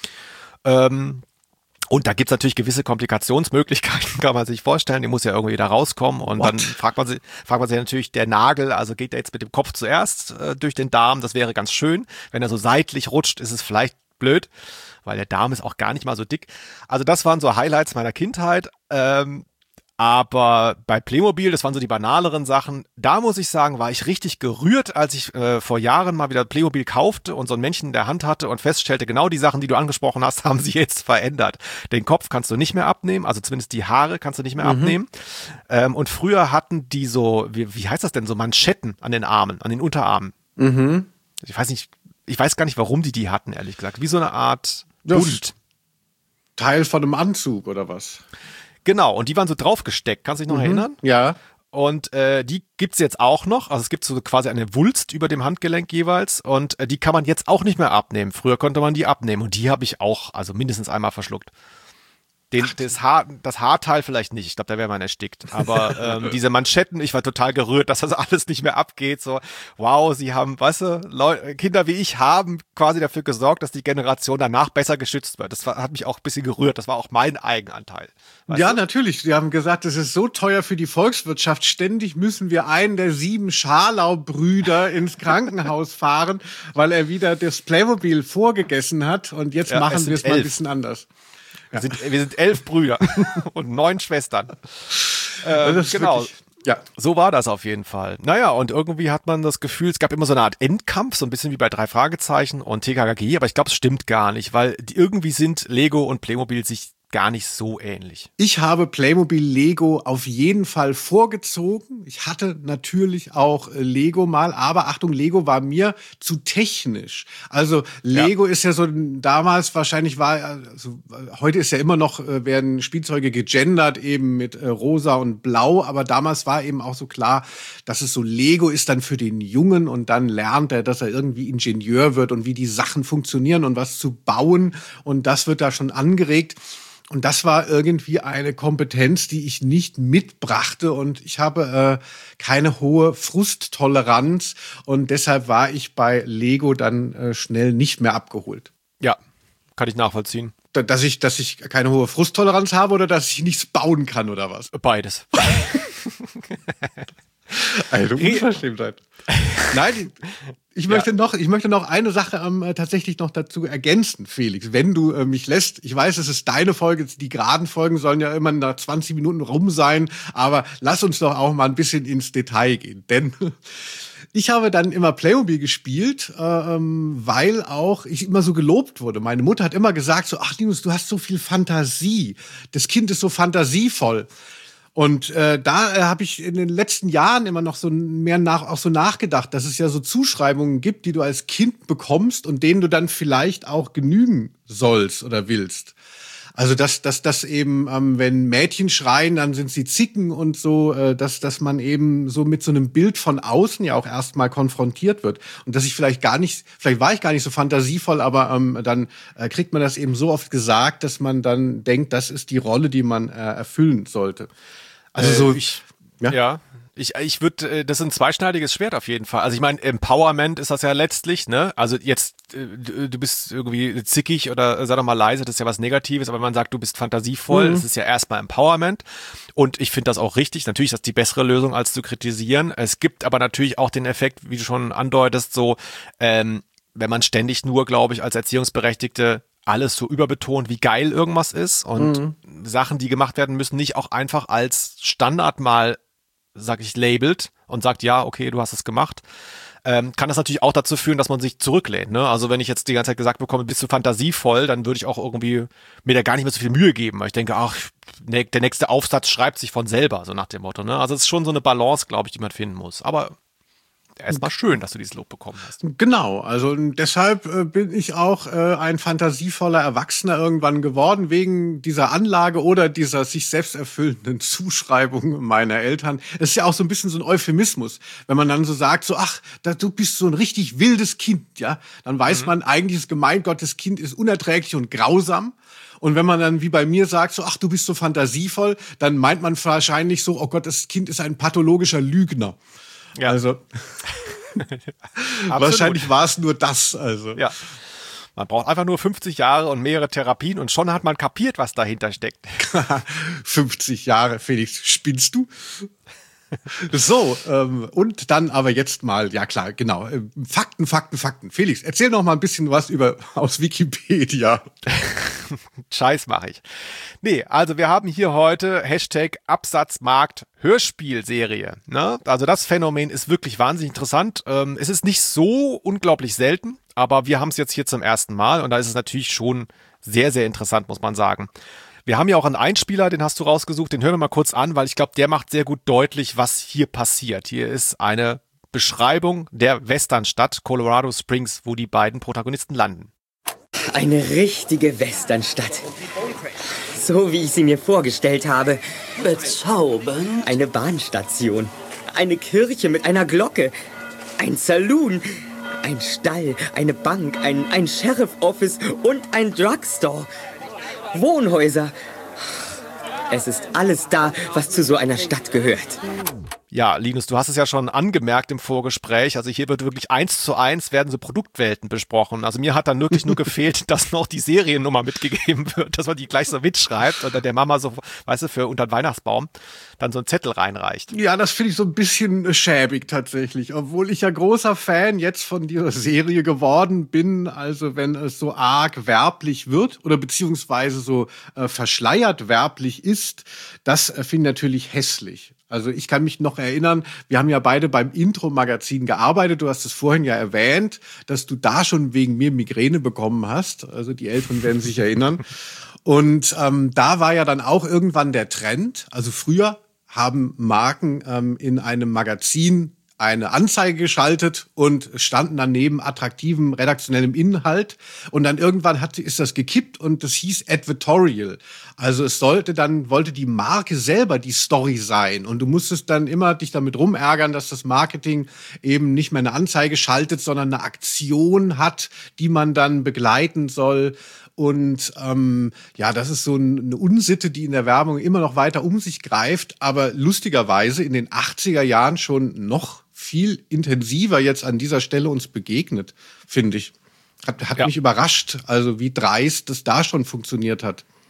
Ähm, und da gibt's natürlich gewisse Komplikationsmöglichkeiten, kann man sich vorstellen. Die muss ja irgendwie da rauskommen. Und What? Dann fragt man sich, fragt man sich natürlich, der Nagel, also geht der jetzt mit dem Kopf zuerst äh, durch den Darm? Das wäre ganz schön. Wenn er so seitlich rutscht, ist es vielleicht blöd, weil der Darm ist auch gar nicht mal so dick. Also das waren so Highlights meiner Kindheit. Ähm, Aber bei Playmobil, das waren so die banaleren Sachen, da muss ich sagen, war ich richtig gerührt, als ich äh, vor Jahren mal wieder Playmobil kaufte und so ein Männchen in der Hand hatte und feststellte, genau die Sachen, die du angesprochen hast, haben sich jetzt verändert. Den Kopf kannst du nicht mehr abnehmen, also zumindest die Haare kannst du nicht mehr mhm. abnehmen. Ähm, und früher hatten die so, wie, wie heißt das denn, so Manschetten an den Armen, an den Unterarmen. Mhm. Ich weiß nicht, ich weiß gar nicht, warum die die hatten, ehrlich gesagt. Wie so eine Art Bund. Teil von einem Anzug oder was? Genau, und die waren so draufgesteckt, kannst du dich noch mhm, erinnern? Ja. Und äh, die gibt's jetzt auch noch, also es gibt so quasi eine Wulst über dem Handgelenk jeweils und äh, die kann man jetzt auch nicht mehr abnehmen. Früher konnte man die abnehmen und die habe ich auch, also mindestens einmal verschluckt. Den, das, Haar, das Haarteil vielleicht nicht, ich glaube, da wäre man erstickt. Aber ähm, diese Manschetten, ich war total gerührt, dass das alles nicht mehr abgeht. So, wow, sie haben, weißt du, Leu- Kinder wie ich haben quasi dafür gesorgt, dass die Generation danach besser geschützt wird. Das war, hat mich auch ein bisschen gerührt, das war auch mein Eigenanteil. Ja, du? Natürlich. Sie haben gesagt, es ist so teuer für die Volkswirtschaft. Ständig müssen wir einen der sieben Scharlau-Brüder ins Krankenhaus fahren, weil er wieder das Playmobil vorgegessen hat. Und jetzt ja, machen wir es mal ein bisschen anders. Wir sind, wir sind elf Brüder und neun Schwestern. Ähm, genau. Wirklich, ja. So war das auf jeden Fall. Naja, und irgendwie hat man das Gefühl, es gab immer so eine Art Endkampf, so ein bisschen wie bei drei Fragezeichen und T K K G, aber ich glaube, es stimmt gar nicht, weil die, irgendwie sind Lego und Playmobil sich gar nicht so ähnlich. Ich habe Playmobil Lego auf jeden Fall vorgezogen. Ich hatte natürlich auch Lego mal, aber Achtung, Lego war mir zu technisch. Also Lego ja. ist ja so, damals wahrscheinlich war, also heute ist ja immer noch, werden Spielzeuge gegendert, eben mit äh, rosa und blau, aber damals war eben auch so klar, dass es so Lego ist dann für den Jungen und dann lernt er, dass er irgendwie Ingenieur wird und wie die Sachen funktionieren und was zu bauen und das wird da schon angeregt. Und das war irgendwie eine Kompetenz, die ich nicht mitbrachte und ich habe äh, keine hohe Frusttoleranz und deshalb war ich bei Lego dann äh, schnell nicht mehr abgeholt. Ja, kann ich nachvollziehen. Da, dass ich, dass ich keine hohe Frusttoleranz habe oder dass ich nichts bauen kann oder was? Beides. Eine Unverschämtheit. Nein, ich möchte ja. noch, ich möchte noch eine Sache ähm, tatsächlich noch dazu ergänzen, Felix, wenn du äh, mich lässt. Ich weiß, es ist deine Folge, die geraden Folgen sollen ja immer nach zwanzig Minuten rum sein, aber lass uns doch auch mal ein bisschen ins Detail gehen, denn ich habe dann immer Playmobil gespielt, äh, weil auch ich immer so gelobt wurde. Meine Mutter hat immer gesagt so, ach Linus, du hast so viel Fantasie. Das Kind ist so fantasievoll. Und äh, da äh, habe ich in den letzten Jahren immer noch so mehr nach auch so nachgedacht, dass es ja so Zuschreibungen gibt, die du als Kind bekommst und denen du dann vielleicht auch genügen sollst oder willst. Also dass dass das eben, ähm, wenn Mädchen schreien, dann sind sie Zicken und so, äh, dass dass man eben so mit so einem Bild von außen ja auch erstmal konfrontiert wird und dass ich vielleicht gar nicht, vielleicht war ich gar nicht so fantasievoll, aber ähm, dann äh, kriegt man das eben so oft gesagt, dass man dann denkt, das ist die Rolle, die man äh, erfüllen sollte. Also so, äh, ich, ja. ja. Ich, ich würde, das ist ein zweischneidiges Schwert auf jeden Fall. Also ich meine, Empowerment ist das ja letztlich, ne? Also jetzt, du bist irgendwie zickig oder sei doch mal leise, das ist ja was Negatives, aber wenn man sagt, du bist fantasievoll, mhm. das ist ja erstmal Empowerment. Und ich finde das auch richtig. Natürlich ist das die bessere Lösung, als zu kritisieren. Es gibt aber natürlich auch den Effekt, wie du schon andeutest, so, ähm, wenn man ständig nur, glaube ich, als Erziehungsberechtigte alles so überbetont, wie geil irgendwas ist und mhm. Sachen, die gemacht werden müssen, nicht auch einfach als Standard mal, sag ich, labelt und sagt, ja, okay, du hast es gemacht, ähm, kann das natürlich auch dazu führen, dass man sich zurücklehnt. Ne? Also wenn ich jetzt die ganze Zeit gesagt bekomme, bist du fantasievoll, dann würde ich auch irgendwie mir da gar nicht mehr so viel Mühe geben, weil ich denke, ach, ne, der nächste Aufsatz schreibt sich von selber, so nach dem Motto. Ne? Also es ist schon so eine Balance, glaube ich, die man finden muss. Aber erstmal schön, dass du dieses Lob bekommen hast. Genau, also deshalb äh, bin ich auch äh, ein fantasievoller Erwachsener irgendwann geworden, wegen dieser Anlage oder dieser sich selbst erfüllenden Zuschreibung meiner Eltern. Es ist ja auch so ein bisschen so ein Euphemismus, wenn man dann so sagt, so ach, da, du bist so ein richtig wildes Kind, ja, dann weiß mhm. man eigentlich, ist gemeint, Gottes Kind ist unerträglich und grausam. Und wenn man dann wie bei mir sagt, so ach, du bist so fantasievoll, dann meint man wahrscheinlich so, oh Gott, das Kind ist ein pathologischer Lügner. Ja. Also wahrscheinlich war es nur das. Also ja, man braucht einfach nur fünfzig Jahre und mehrere Therapien und schon hat man kapiert, was dahinter steckt. fünfzig Jahre, Felix, spinnst du? So, ähm, und dann aber jetzt mal, ja klar, genau, äh, Fakten, Fakten, Fakten. Felix, erzähl noch mal ein bisschen was über aus Wikipedia. Scheiß mache ich. Nee, also wir haben hier heute Hashtag Absatzmarkt Hörspielserie. Ne? Also das Phänomen ist wirklich wahnsinnig interessant. Ähm, es ist nicht so unglaublich selten, aber wir haben es jetzt hier zum ersten Mal und da ist es natürlich schon sehr, sehr interessant, muss man sagen. Wir haben ja auch einen Einspieler, den hast du rausgesucht, den hören wir mal kurz an, weil ich glaube, der macht sehr gut deutlich, was hier passiert. Hier ist eine Beschreibung der Westernstadt Colorado Springs, wo die beiden Protagonisten landen. Eine richtige Westernstadt. So wie ich sie mir vorgestellt habe. Bezaubernd. Eine Bahnstation, eine Kirche mit einer Glocke, ein Saloon, ein Stall, eine Bank, ein, ein Sheriff-Office und ein Drugstore. Wohnhäuser. Es ist alles da, was zu so einer Stadt gehört. Ja, Linus, du hast es ja schon angemerkt im Vorgespräch. Also hier wird wirklich eins zu eins werden so Produktwelten besprochen. Also mir hat dann wirklich nur gefehlt, dass noch die Seriennummer mitgegeben wird, dass man die gleich so mitschreibt und dann der Mama so, weißt du, für unter den Weihnachtsbaum dann so einen Zettel reinreicht. Ja, das finde ich so ein bisschen schäbig tatsächlich, obwohl ich ja großer Fan jetzt von dieser Serie geworden bin. Also wenn es so arg werblich wird oder beziehungsweise so äh, verschleiert werblich ist, das äh, finde ich natürlich hässlich. Also ich kann mich noch erinnern, wir haben ja beide beim Intro-Magazin gearbeitet. Du hast es vorhin ja erwähnt, dass du da schon wegen mir Migräne bekommen hast. Also die Älteren werden sich erinnern. Und ähm, da war ja dann auch irgendwann der Trend. Also früher haben Marken ähm, in einem Magazin eine Anzeige geschaltet und standen dann neben attraktivem redaktionellem Inhalt. Und dann irgendwann hat, ist das gekippt und das hieß Advertorial. Also es sollte dann, wollte die Marke selber die Story sein. Und du musstest dann immer dich damit rumärgern, dass das Marketing eben nicht mehr eine Anzeige schaltet, sondern eine Aktion hat, die man dann begleiten soll. Und ähm, ja, das ist so eine Unsitte, die in der Werbung immer noch weiter um sich greift, aber lustigerweise in den achtziger Jahren schon noch viel intensiver jetzt an dieser Stelle uns begegnet, finde ich. Hat, hat ja. mich überrascht, also wie dreist das da schon funktioniert hat.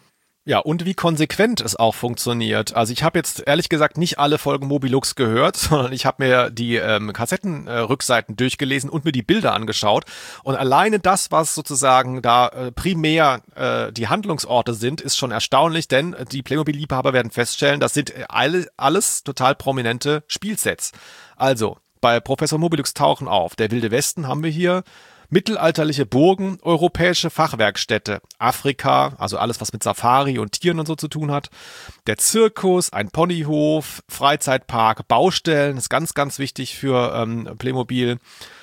Ja, und wie konsequent es auch funktioniert. Also ich habe jetzt ehrlich gesagt nicht alle Folgen Mobilux gehört, sondern ich habe mir die ähm, Kassettenrückseiten äh, durchgelesen und mir die Bilder angeschaut. Und alleine das, was sozusagen da äh, primär äh, die Handlungsorte sind, ist schon erstaunlich, denn die Playmobil-Liebhaber werden feststellen, das sind alle, alles total prominente Spielsets. Also bei Professor Mobilux tauchen auf der Wilde Westen haben wir hier, mittelalterliche Burgen, europäische Fachwerkstätte, Afrika, also alles, was mit Safari und Tieren und so zu tun hat, der Zirkus, ein Ponyhof, Freizeitpark, Baustellen, ist ganz, ganz wichtig für ähm, Playmobil,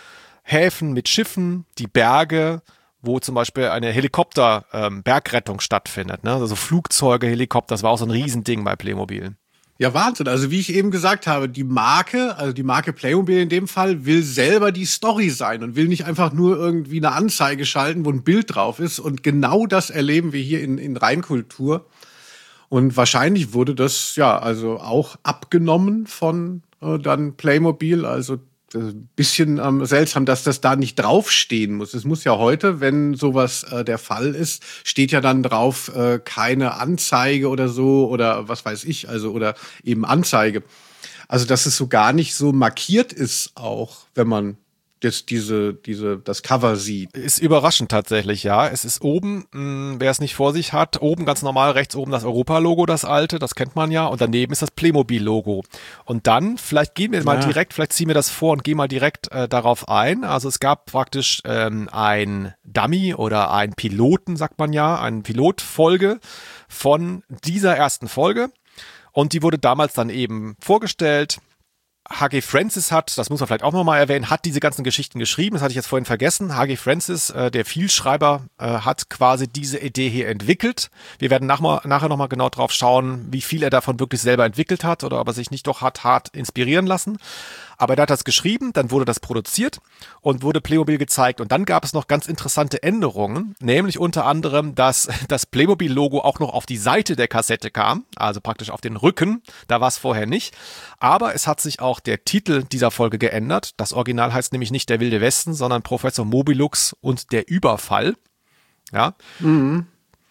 Häfen mit Schiffen, die Berge, wo zum Beispiel eine Helikopter-Bergrettung ähm, stattfindet, ne? Also Flugzeuge, Helikopter, das war auch so ein Riesending bei Playmobil. Ja, Wahnsinn. Also wie ich eben gesagt habe, die Marke, also die Marke Playmobil in dem Fall, will selber die Story sein und will nicht einfach nur irgendwie eine Anzeige schalten, wo ein Bild drauf ist. Und genau das erleben wir hier in, in Reinkultur. Und wahrscheinlich wurde das ja also auch abgenommen von äh, dann Playmobil. Also ein bisschen ähm, seltsam, dass das da nicht draufstehen muss. Es muss ja heute, wenn sowas äh, der Fall ist, steht ja dann drauf äh, keine Anzeige oder so oder was weiß ich, also oder eben Anzeige. Also dass es so gar nicht so markiert ist, auch wenn man jetzt diese, diese, das Cover sieht. Ist überraschend tatsächlich, ja. Es ist oben, mh, wer es nicht vor sich hat, oben ganz normal, rechts oben das Europa-Logo, das alte, das kennt man ja. Und daneben ist das Playmobil-Logo. Und dann, vielleicht gehen wir ja. mal direkt, vielleicht ziehen wir das vor und gehen mal direkt äh, darauf ein. Also es gab praktisch ähm, ein Dummy oder ein Piloten, sagt man ja, eine Pilotfolge von dieser ersten Folge. Und die wurde damals dann eben vorgestellt. H G Francis hat, das muss man vielleicht auch nochmal erwähnen, hat diese ganzen Geschichten geschrieben, das hatte ich jetzt vorhin vergessen. H G Francis, äh, der Vielschreiber, äh, hat quasi diese Idee hier entwickelt. Wir werden nach, nachher nochmal genau drauf schauen, wie viel er davon wirklich selber entwickelt hat oder ob er sich nicht doch hat hart inspirieren lassen. Aber er hat das geschrieben, dann wurde das produziert und wurde Playmobil gezeigt. Und dann gab es noch ganz interessante Änderungen, nämlich unter anderem, dass das Playmobil-Logo auch noch auf die Seite der Kassette kam, also praktisch auf den Rücken. Da war es vorher nicht. Aber es hat sich auch der Titel dieser Folge geändert. Das Original heißt nämlich nicht der Wilde Westen, sondern Professor Mobilux und der Überfall. Ja. Mhm.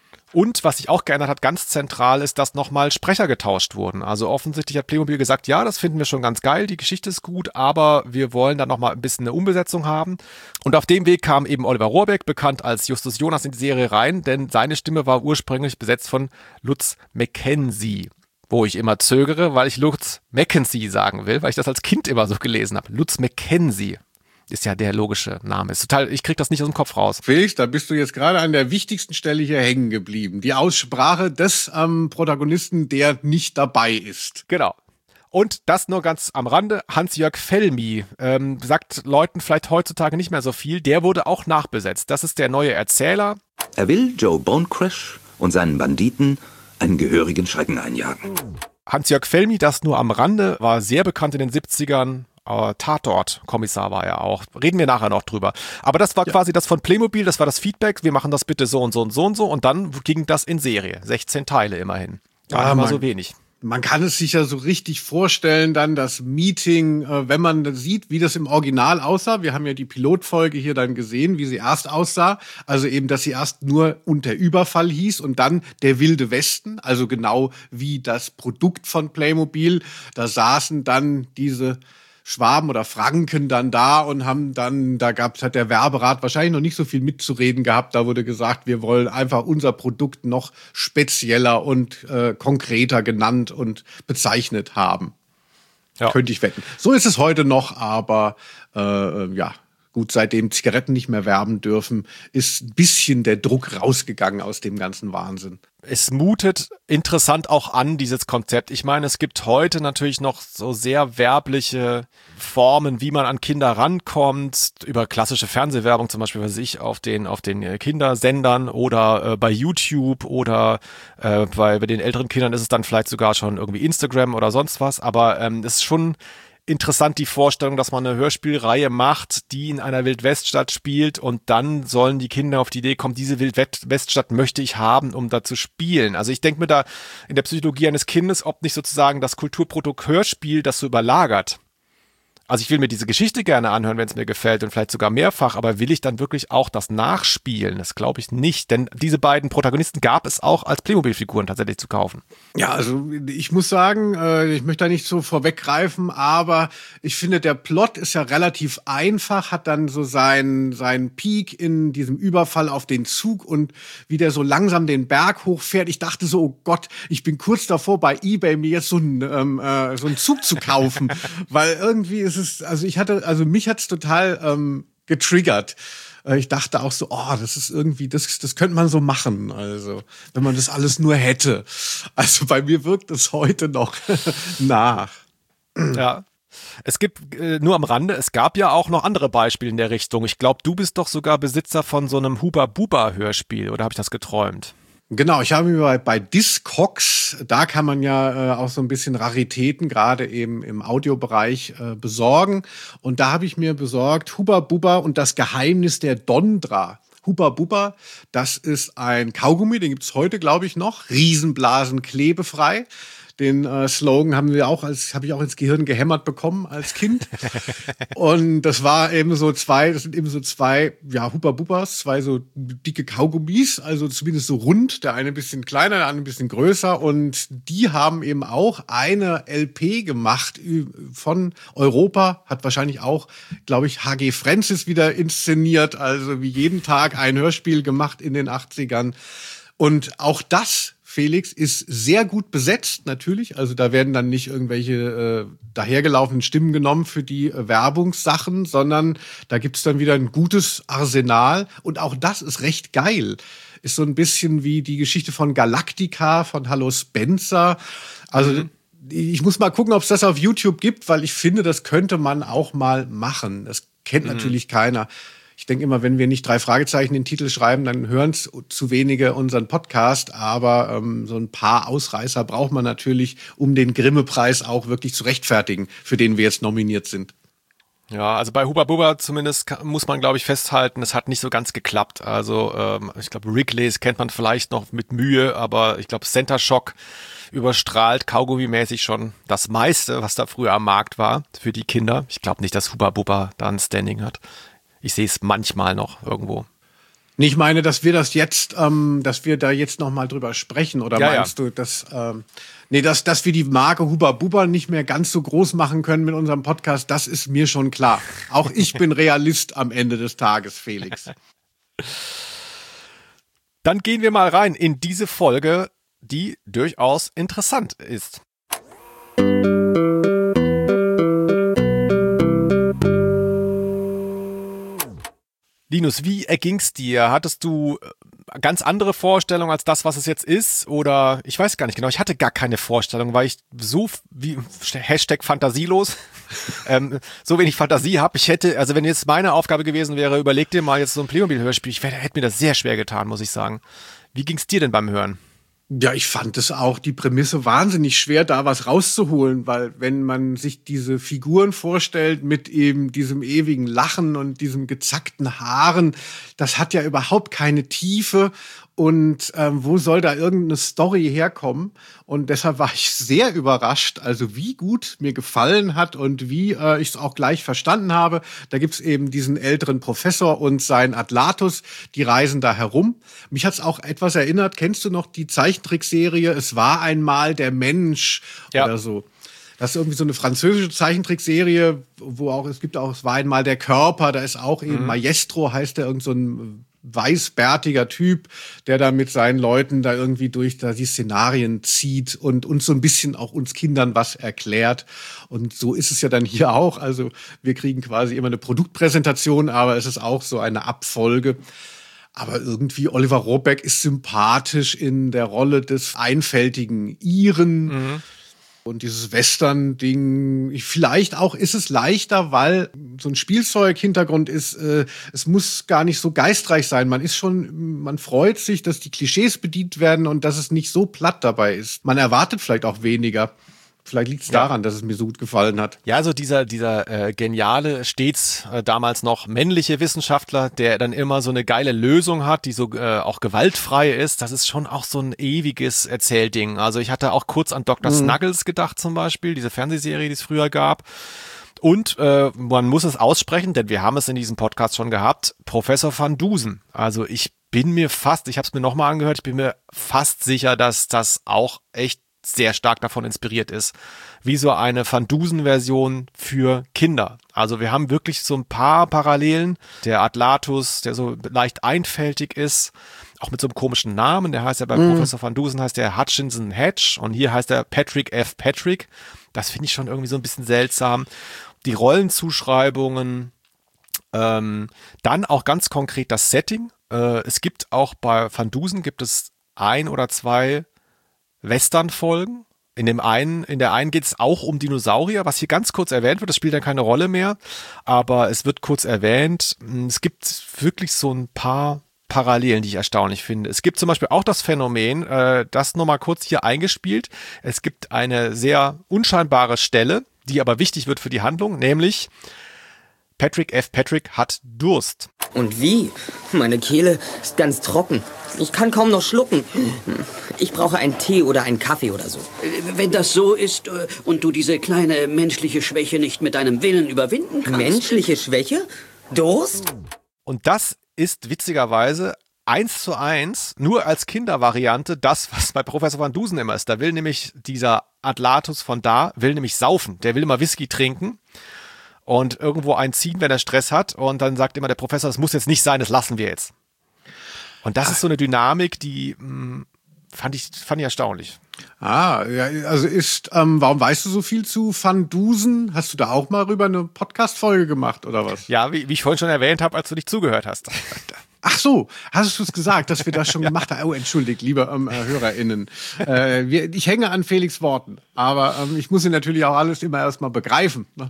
Und was sich auch geändert hat, ganz zentral, ist, dass nochmal Sprecher getauscht wurden. Also offensichtlich hat Playmobil gesagt, ja, das finden wir schon ganz geil, die Geschichte ist gut, aber wir wollen dann nochmal ein bisschen eine Umbesetzung haben. Und auf dem Weg kam eben Oliver Rohrbeck, bekannt als Justus Jonas, in die Serie rein, denn seine Stimme war ursprünglich besetzt von Lutz Mackenzie. Wo ich immer zögere, weil ich Lutz Mackenzie sagen will, weil ich das als Kind immer so gelesen habe. Lutz Mackenzie. Ist ja der logische Name. Ist total, ich krieg das nicht aus dem Kopf raus. Felix, da bist du jetzt gerade an der wichtigsten Stelle hier hängen geblieben. Die Aussprache des ähm, Protagonisten, der nicht dabei ist. Genau. Und das nur ganz am Rande. Hans-Jörg Felmi ähm, sagt Leuten vielleicht heutzutage nicht mehr so viel. Der wurde auch nachbesetzt. Das ist der neue Erzähler. Er will Joe Bonecrash und seinen Banditen einen gehörigen Schrecken einjagen. Hans-Jörg Felmi, das nur am Rande, war sehr bekannt in den siebzigern. Uh, Tatort-Kommissar war er auch. Reden wir nachher noch drüber. Aber das war ja quasi das von Playmobil, das war das Feedback. Wir machen das bitte so und so und so und so. Und dann ging das in Serie. sechzehn Teile immerhin. Gar nicht mal so wenig. Man kann es sich ja so richtig vorstellen, dann das Meeting, äh, wenn man sieht, wie das im Original aussah. Wir haben ja die Pilotfolge hier dann gesehen, wie sie erst aussah. Also eben, dass sie erst nur Und der Überfall hieß und dann der Wilde Westen. Also genau wie das Produkt von Playmobil. Da saßen dann diese Schwaben oder Franken dann da und haben dann, da gab's hat der Werberat wahrscheinlich noch nicht so viel mitzureden gehabt. Da wurde gesagt, wir wollen einfach unser Produkt noch spezieller und äh, konkreter genannt und bezeichnet haben. Ja. Könnte ich wetten. So ist es heute noch, aber äh, ja, gut, seitdem Zigaretten nicht mehr werben dürfen, ist ein bisschen der Druck rausgegangen aus dem ganzen Wahnsinn. Es mutet interessant auch an, dieses Konzept. Ich meine, es gibt heute natürlich noch so sehr werbliche Formen, wie man an Kinder rankommt, über klassische Fernsehwerbung, zum Beispiel, weiß ich, auf den, auf den Kindersendern oder äh, bei YouTube oder äh, bei, bei den älteren Kindern ist es dann vielleicht sogar schon irgendwie Instagram oder sonst was, aber ähm, es ist schon interessant, die Vorstellung, dass man eine Hörspielreihe macht, die in einer Wildweststadt spielt und dann sollen die Kinder auf die Idee kommen, diese Wildweststadt möchte ich haben, um da zu spielen. Also ich denke mir da in der Psychologie eines Kindes, ob nicht sozusagen das Kulturprodukt Hörspiel das so überlagert. Also ich will mir diese Geschichte gerne anhören, wenn es mir gefällt und vielleicht sogar mehrfach, aber will ich dann wirklich auch das nachspielen? Das glaube ich nicht, denn diese beiden Protagonisten gab es auch als Playmobil-Figuren tatsächlich zu kaufen. Ja, also ich muss sagen, äh, ich möchte da nicht so vorweggreifen, aber ich finde, der Plot ist ja relativ einfach, hat dann so seinen, seinen Peak in diesem Überfall auf den Zug und wie der so langsam den Berg hochfährt. Ich dachte so, oh Gott, ich bin kurz davor, bei eBay mir jetzt so einen, ähm, äh, so einen Zug zu kaufen, weil irgendwie ist es also ich hatte, also mich hat's total ähm, getriggert. Äh, ich dachte auch so, oh, das ist irgendwie, das, das könnte man so machen. Also, wenn man das alles nur hätte. Also bei mir wirkt es heute noch nach. Ja. Es gibt, äh, nur am Rande, es gab ja auch noch andere Beispiele in der Richtung. Ich glaube, du bist doch sogar Besitzer von so einem Huba-Buba-Hörspiel, oder habe ich das geträumt? Genau, ich habe mir bei, bei Discogs, da kann man ja äh, auch so ein bisschen Raritäten, gerade eben im Audiobereich, äh, besorgen. Und da habe ich mir besorgt Hubba Bubba und das Geheimnis der Dondra. Hubba Bubba, das ist ein Kaugummi, den gibt's heute, glaube ich, noch. Riesenblasen klebefrei. Den äh, Slogan haben wir auch als habe ich auch ins Gehirn gehämmert bekommen als Kind. Und das war eben so zwei, das sind eben so zwei, ja, Hubba Bubbas, zwei so dicke Kaugummis, also zumindest so rund, der eine ein bisschen kleiner, der andere ein bisschen größer. Und die haben eben auch eine L P gemacht von Europa, hat wahrscheinlich auch, glaube ich, H G Francis wieder inszeniert, also wie jeden Tag ein Hörspiel gemacht in den achtzigern. Und auch das, Felix, ist sehr gut besetzt, natürlich. Also da werden dann nicht irgendwelche äh, dahergelaufenen Stimmen genommen für die äh, Werbungssachen, sondern da gibt's dann wieder ein gutes Arsenal. Und auch das ist recht geil. Ist so ein bisschen wie die Geschichte von Galactica, von Hallo Spencer. Also mhm. ich muss mal gucken, ob es das auf YouTube gibt, weil ich finde, das könnte man auch mal machen. Das kennt mhm. natürlich keiner. Ich denke immer, wenn wir nicht drei Fragezeichen in den Titel schreiben, dann hören zu wenige unseren Podcast. Aber ähm, so ein paar Ausreißer braucht man natürlich, um den Grimme-Preis auch wirklich zu rechtfertigen, für den wir jetzt nominiert sind. Ja, also bei Hubba Bubba zumindest muss man, glaube ich, festhalten, es hat nicht so ganz geklappt. Also ähm, ich glaube, Wrigley's kennt man vielleicht noch mit Mühe, aber ich glaube, Center Shock überstrahlt Kaugummi-mäßig schon das meiste, was da früher am Markt war für die Kinder. Ich glaube nicht, dass Hubba Bubba da ein Standing hat. Ich sehe es manchmal noch irgendwo. Ich meine, dass wir das jetzt, ähm, dass wir da jetzt noch mal drüber sprechen, oder ja, meinst ja. du, dass, ähm, nee, dass, dass wir die Marke Hubba Bubba nicht mehr ganz so groß machen können mit unserem Podcast, das ist mir schon klar. Auch ich bin Realist am Ende des Tages, Felix. Dann gehen wir mal rein in diese Folge, die durchaus interessant ist. Linus, wie erging's dir? Hattest du ganz andere Vorstellungen als das, was es jetzt ist? Oder ich weiß gar nicht genau, ich hatte gar keine Vorstellung, weil ich so wie Hashtag fantasielos ähm, so wenig Fantasie habe. Ich hätte, also wenn jetzt meine Aufgabe gewesen wäre, überleg dir mal jetzt so ein Playmobil-Hörspiel, ich hätte mir das sehr schwer getan, muss ich sagen. Wie ging's dir denn beim Hören? Ja, ich fand es auch, die Prämisse wahnsinnig schwer, da was rauszuholen, weil wenn man sich diese Figuren vorstellt mit eben diesem ewigen Lachen und diesem gezackten Haaren, das hat ja überhaupt keine Tiefe. Und ähm, wo soll da irgendeine Story herkommen? Und deshalb war ich sehr überrascht, also wie gut mir gefallen hat und wie äh, ich es auch gleich verstanden habe. Da gibt's eben diesen älteren Professor und seinen Atlatus, die reisen da herum. Mich hat's auch etwas erinnert, kennst du noch die Zeichentrickserie Es war einmal der Mensch ja. oder so? Das ist irgendwie so eine französische Zeichentrickserie, wo auch, es gibt auch Es war einmal der Körper, da ist auch eben mhm. Maestro, heißt der, irgend so ein weißbärtiger Typ, der da mit seinen Leuten da irgendwie durch da die Szenarien zieht und uns so ein bisschen auch uns Kindern was erklärt. Und so ist es ja dann hier auch. Also wir kriegen quasi immer eine Produktpräsentation, aber es ist auch so eine Abfolge. Aber irgendwie Oliver Rohrbeck ist sympathisch in der Rolle des einfältigen Iren. Mhm. Und dieses Western-Ding, vielleicht auch ist es leichter, weil so ein Spielzeug-Hintergrund ist, äh, es muss gar nicht so geistreich sein. Man ist schon, man freut sich, dass die Klischees bedient werden und dass es nicht so platt dabei ist. Man erwartet vielleicht auch weniger. Vielleicht liegt es ja. daran, dass es mir so gut gefallen hat. Ja, also dieser dieser äh, geniale, stets äh, damals noch männliche Wissenschaftler, der dann immer so eine geile Lösung hat, die so äh, auch gewaltfrei ist, das ist schon auch so ein ewiges Erzählding. Also ich hatte auch kurz an Doktor Mhm. Snuggles gedacht zum Beispiel, diese Fernsehserie, die es früher gab. Und äh, man muss es aussprechen, denn wir haben es in diesem Podcast schon gehabt, Professor van Dusen. Also ich bin mir fast, ich habe es mir nochmal angehört, ich bin mir fast sicher, dass das auch echt sehr stark davon inspiriert ist, wie so eine Van Dusen-Version für Kinder. Also wir haben wirklich so ein paar Parallelen. Der Atlatus, der so leicht einfältig ist, auch mit so einem komischen Namen, der heißt ja bei mm. Professor Van Dusen heißt der Hutchinson Hedge und hier heißt er Patrick F. Patrick. Das finde ich schon irgendwie so ein bisschen seltsam. Die Rollenzuschreibungen, ähm, dann auch ganz konkret das Setting. Äh, es gibt auch bei Van Dusen gibt es ein oder zwei Western-Folgen. In dem einen, in der einen geht es auch um Dinosaurier, was hier ganz kurz erwähnt wird. Das spielt dann keine Rolle mehr, aber es wird kurz erwähnt. Es gibt wirklich so ein paar Parallelen, die ich erstaunlich finde. Es gibt zum Beispiel auch das Phänomen, äh, das nochmal kurz hier eingespielt. Es gibt eine sehr unscheinbare Stelle, die aber wichtig wird für die Handlung, nämlich Patrick F. Patrick hat Durst. Und wie? Meine Kehle ist ganz trocken. Ich kann kaum noch schlucken. Ich brauche einen Tee oder einen Kaffee oder so. Wenn das so ist äh, und du diese kleine menschliche Schwäche nicht mit deinem Willen überwinden kannst. Menschliche Schwäche? Durst? Und das ist witzigerweise eins zu eins, nur als Kindervariante, das, was bei Professor Van Dusen immer ist. Da will nämlich dieser Atlatus von da, will nämlich saufen. Der will immer Whisky trinken und irgendwo einen ziehen, wenn er Stress hat. Und dann sagt immer der Professor, das muss jetzt nicht sein, das lassen wir jetzt. Und das Ach. ist so eine Dynamik, die mh, fand ich, fand ich erstaunlich. Ah, ja, also ist, ähm, warum weißt du so viel zu Van Dusen? Hast du da auch mal rüber eine Podcast-Folge gemacht, oder was? Ja, wie, wie ich vorhin schon erwähnt habe, als du nicht zugehört hast. Ach so, hast du es gesagt, dass wir das schon gemacht haben? Oh, entschuldigt, liebe ähm, äh, HörerInnen. Äh, wir, ich hänge an Felix Worten, aber ähm, ich muss ihn natürlich auch alles immer erstmal begreifen. Ne?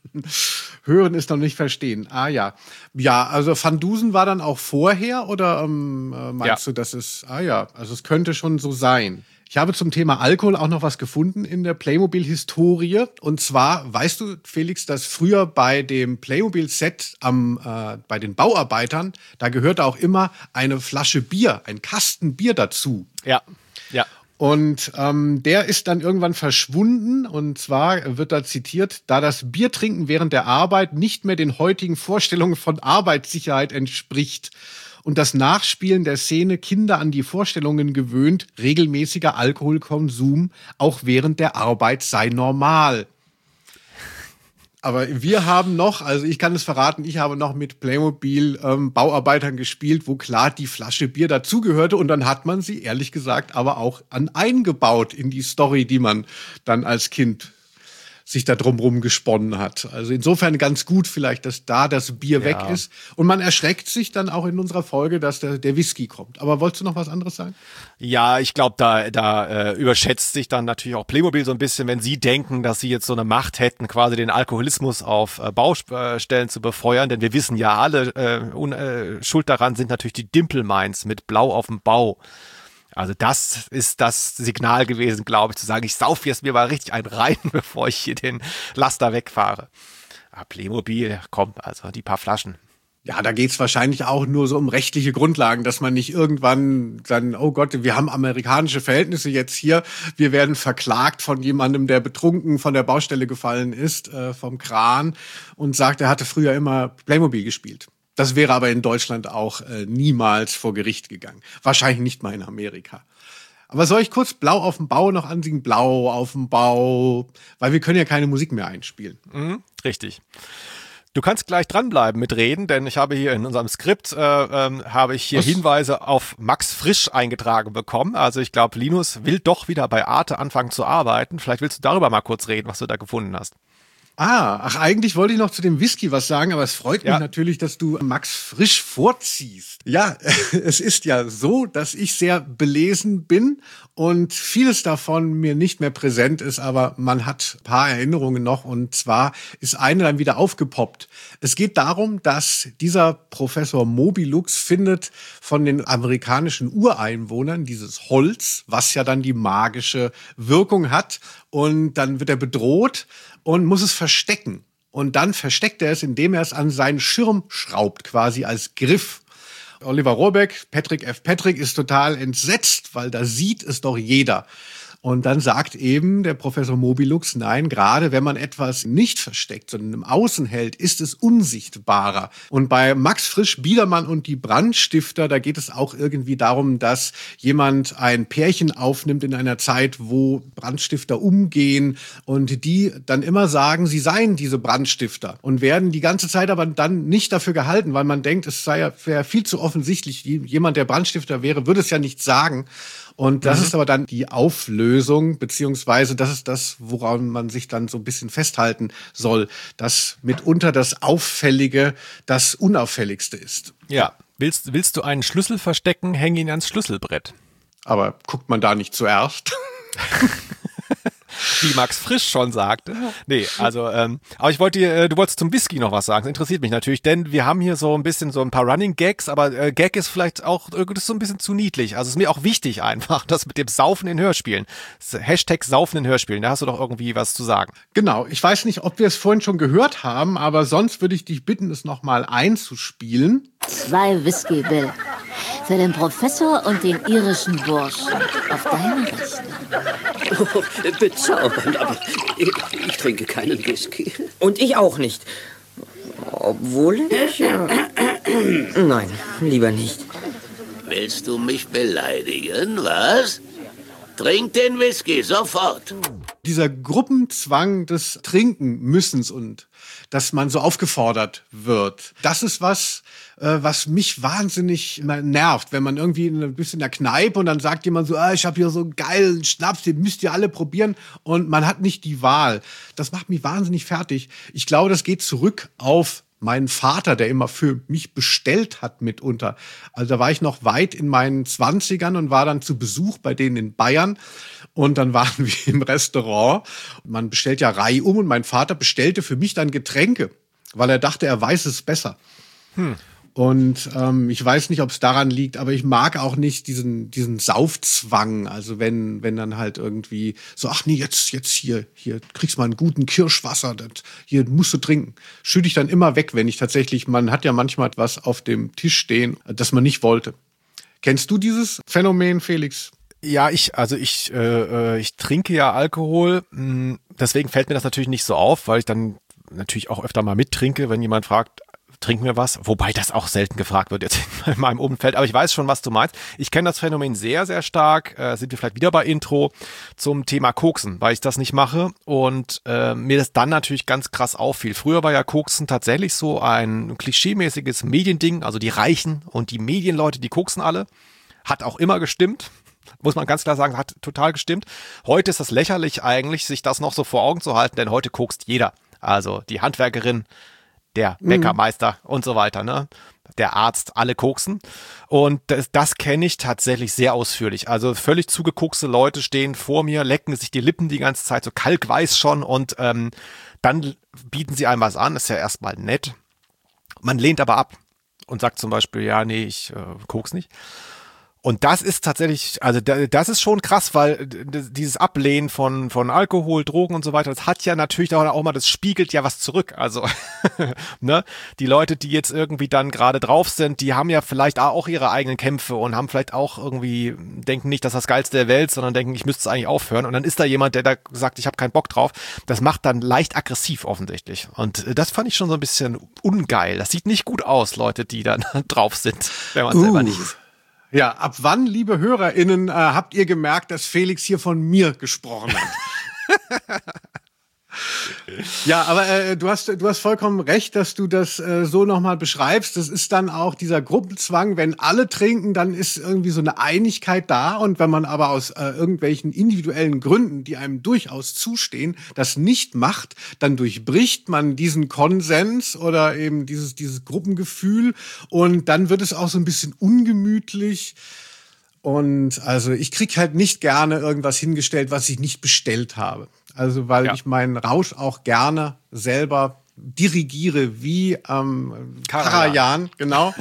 Hören ist noch nicht verstehen. Ah ja. Ja, also Van Dusen war dann auch vorher oder ähm, meinst ja. du, dass es, ah ja, also es könnte schon so sein. Ich habe zum Thema Alkohol auch noch was gefunden in der Playmobil-Historie. Und zwar, weißt du, Felix, dass früher bei dem Playmobil-Set am, äh, bei den Bauarbeitern, da gehörte auch immer eine Flasche Bier, ein Kasten Bier dazu. Ja, ja. Und ähm, der ist dann irgendwann verschwunden. Und zwar wird da zitiert, da das Biertrinken während der Arbeit nicht mehr den heutigen Vorstellungen von Arbeitssicherheit entspricht und das Nachspielen der Szene Kinder an die Vorstellungen gewöhnt, regelmäßiger Alkoholkonsum auch während der Arbeit sei normal. Aber wir haben noch, also ich kann es verraten, ich habe noch mit Playmobil ähm, Bauarbeitern gespielt, wo klar die Flasche Bier dazugehörte und dann hat man sie, ehrlich gesagt, aber auch an eingebaut in die Story, die man dann als Kind sich da drumrum gesponnen hat. Also insofern ganz gut vielleicht, dass da das Bier ja. weg ist. Und man erschreckt sich dann auch in unserer Folge, dass der, der Whisky kommt. Aber wolltest du noch was anderes sagen? Ja, ich glaube, da, da äh, überschätzt sich dann natürlich auch Playmobil so ein bisschen, wenn sie denken, dass sie jetzt so eine Macht hätten, quasi den Alkoholismus auf äh, Baustellen zu befeuern. Denn wir wissen ja alle, äh, un, äh, schuld daran sind natürlich die Dimple Mines mit Blau auf dem Bau. Also das ist das Signal gewesen, glaube ich, zu sagen, ich sauf jetzt mir mal richtig einen rein, bevor ich hier den Laster wegfahre. Aber Playmobil, komm, also die paar Flaschen. Ja, da geht's wahrscheinlich auch nur so um rechtliche Grundlagen, dass man nicht irgendwann dann, oh Gott, wir haben amerikanische Verhältnisse jetzt hier, wir werden verklagt von jemandem, der betrunken von der Baustelle gefallen ist, äh, vom Kran und sagt, er hatte früher immer Playmobil gespielt. Das wäre aber in Deutschland auch äh, niemals vor Gericht gegangen. Wahrscheinlich nicht mal in Amerika. Aber soll ich kurz Blau auf dem Bau noch ansingen? Blau auf dem Bau, weil wir können ja keine Musik mehr einspielen. Mhm, richtig. Du kannst gleich dranbleiben mit Reden, denn ich habe hier in unserem Skript, äh, ähm, habe ich hier Was? Hinweise auf Max Frisch eingetragen bekommen. Also ich glaube, Linus will doch wieder bei Arte anfangen zu arbeiten. Vielleicht willst du darüber mal kurz reden, was du da gefunden hast. Ah, ach, eigentlich wollte ich noch zu dem Whisky was sagen, aber es freut mich ja. natürlich, dass du Max Frisch vorziehst. Ja, es ist ja so, dass ich sehr belesen bin und vieles davon mir nicht mehr präsent ist, aber man hat ein paar Erinnerungen noch und zwar ist eine dann wieder aufgepoppt. Es geht darum, dass dieser Professor Mobilux findet von den amerikanischen Ureinwohnern dieses Holz, was ja dann die magische Wirkung hat und dann wird er bedroht und muss es verstecken. Und dann versteckt er es, indem er es an seinen Schirm schraubt, quasi als Griff. Oliver Rohrbeck, Patrick F. Patrick, ist total entsetzt, weil da sieht es doch jeder. Und dann sagt eben der Professor Mobilux, nein, gerade wenn man etwas nicht versteckt, sondern im Außen hält, ist es unsichtbarer. Und bei Max Frisch, Biedermann und die Brandstifter, da geht es auch irgendwie darum, dass jemand ein Pärchen aufnimmt in einer Zeit, wo Brandstifter umgehen und die dann immer sagen, sie seien diese Brandstifter und werden die ganze Zeit aber dann nicht dafür gehalten, weil man denkt, es sei ja wäre viel zu offensichtlich, jemand, der Brandstifter wäre, würde es ja nicht sagen. Und das mhm. ist aber dann die Auflösung, beziehungsweise das ist das, woran man sich dann so ein bisschen festhalten soll, dass mitunter das Auffällige das Unauffälligste ist. Ja, willst, willst du einen Schlüssel verstecken, häng ihn ans Schlüsselbrett. Aber guckt man da nicht zuerst? Wie Max Frisch schon sagte. Nee, also, ähm, aber ich wollte dir, äh, du wolltest zum Whisky noch was sagen. Das interessiert mich natürlich, denn wir haben hier so ein bisschen so ein paar Running Gags, aber äh, Gag ist vielleicht auch, äh, das ist so ein bisschen zu niedlich. Also ist mir auch wichtig einfach, das mit dem Saufen in Hörspielen. Das Hashtag Saufen in Hörspielen, da hast du doch irgendwie was zu sagen. Genau, ich weiß nicht, ob wir es vorhin schon gehört haben, aber sonst würde ich dich bitten, es nochmal einzuspielen. Zwei Whisky, Bill. Für den Professor und den irischen Burschen. Auf deine Rechnung. Oh, bezaubernd, aber ich, ich trinke keinen Whisky. Und ich auch nicht. Obwohl ich... Äh, nein, lieber nicht. Willst du mich beleidigen, was? Trink den Whisky, sofort. Dieser Gruppenzwang des Trinken-Müssens und dass man so aufgefordert wird, das ist was, äh, was mich wahnsinnig nervt, wenn man irgendwie ein bisschen in der Kneipe und dann sagt jemand so, ah, ich habe hier so einen geilen Schnaps, den müsst ihr alle probieren und man hat nicht die Wahl. Das macht mich wahnsinnig fertig. Ich glaube, das geht zurück auf meinen Vater, der immer für mich bestellt hat mitunter. Also da war ich noch weit in meinen Zwanzigern und war dann zu Besuch bei denen in Bayern. Und dann waren wir im Restaurant. Man bestellt ja Reihe um und mein Vater bestellte für mich dann Getränke, weil er dachte, er weiß es besser. Hm. Und ähm, ich weiß nicht, ob es daran liegt, aber ich mag auch nicht diesen diesen Saufzwang. Also wenn wenn dann halt irgendwie so, ach nee, jetzt jetzt hier hier kriegst mal einen guten Kirschwasser, das hier musst du trinken. Schütte ich dann immer weg, wenn ich tatsächlich, man hat ja manchmal was auf dem Tisch stehen, das man nicht wollte. Kennst du dieses Phänomen, Felix? Ja, ich, also ich, äh, ich trinke ja Alkohol, deswegen fällt mir das natürlich nicht so auf, weil ich dann natürlich auch öfter mal mittrinke, wenn jemand fragt, trinken wir was? Wobei das auch selten gefragt wird jetzt in meinem Umfeld. Aber ich weiß schon, was du meinst. Ich kenne das Phänomen sehr, sehr stark. Äh, sind wir vielleicht wieder bei Intro zum Thema Koksen, weil ich das nicht mache und äh, mir das dann natürlich ganz krass auffiel. Früher war ja Koksen tatsächlich so ein klischeemäßiges Mediending. Also die Reichen und die Medienleute, die koksen alle. Hat auch immer gestimmt. Muss man ganz klar sagen, hat total gestimmt. Heute ist das lächerlich eigentlich, sich das noch so vor Augen zu halten, denn heute kokst jeder. Also die Handwerkerin, der Bäckermeister mhm. und so weiter, ne? Der Arzt, alle koksen. Und das, das kenne ich tatsächlich sehr ausführlich. Also völlig zugekokste Leute stehen vor mir, lecken sich die Lippen die ganze Zeit, so kalkweiß schon und ähm, dann bieten sie einem was an, ist ja erstmal nett. Man lehnt aber ab und sagt zum Beispiel, ja, nee, ich äh, koks nicht. Und das ist tatsächlich, also das ist schon krass, weil dieses Ablehnen von von Alkohol, Drogen und so weiter, das hat ja natürlich auch mal, das spiegelt ja was zurück. Also ne, die Leute, die jetzt irgendwie dann gerade drauf sind, die haben ja vielleicht auch ihre eigenen Kämpfe und haben vielleicht auch irgendwie, denken nicht, das ist das Geilste der Welt, sondern denken, ich müsste es eigentlich aufhören. Und dann ist da jemand, der da sagt, ich habe keinen Bock drauf. Das macht dann leicht aggressiv offensichtlich. Und das fand ich schon so ein bisschen ungeil. Das sieht nicht gut aus, Leute, die dann drauf sind, wenn man uh. selber nicht ist. Ja, ab wann, liebe HörerInnen, äh, habt ihr gemerkt, dass Felix hier von mir gesprochen hat? Ja, aber äh, du hast du hast vollkommen recht, dass du das äh, so nochmal beschreibst. Das ist dann auch dieser Gruppenzwang, wenn alle trinken, dann ist irgendwie so eine Einigkeit da. Und wenn man aber aus äh, irgendwelchen individuellen Gründen, die einem durchaus zustehen, das nicht macht, dann durchbricht man diesen Konsens oder eben dieses dieses Gruppengefühl und dann wird es auch so ein bisschen ungemütlich. Und also ich krieg halt nicht gerne irgendwas hingestellt, was ich nicht bestellt habe. Also weil ja. ich meinen Rausch auch gerne selber dirigiere, wie ähm, Karajan, genau.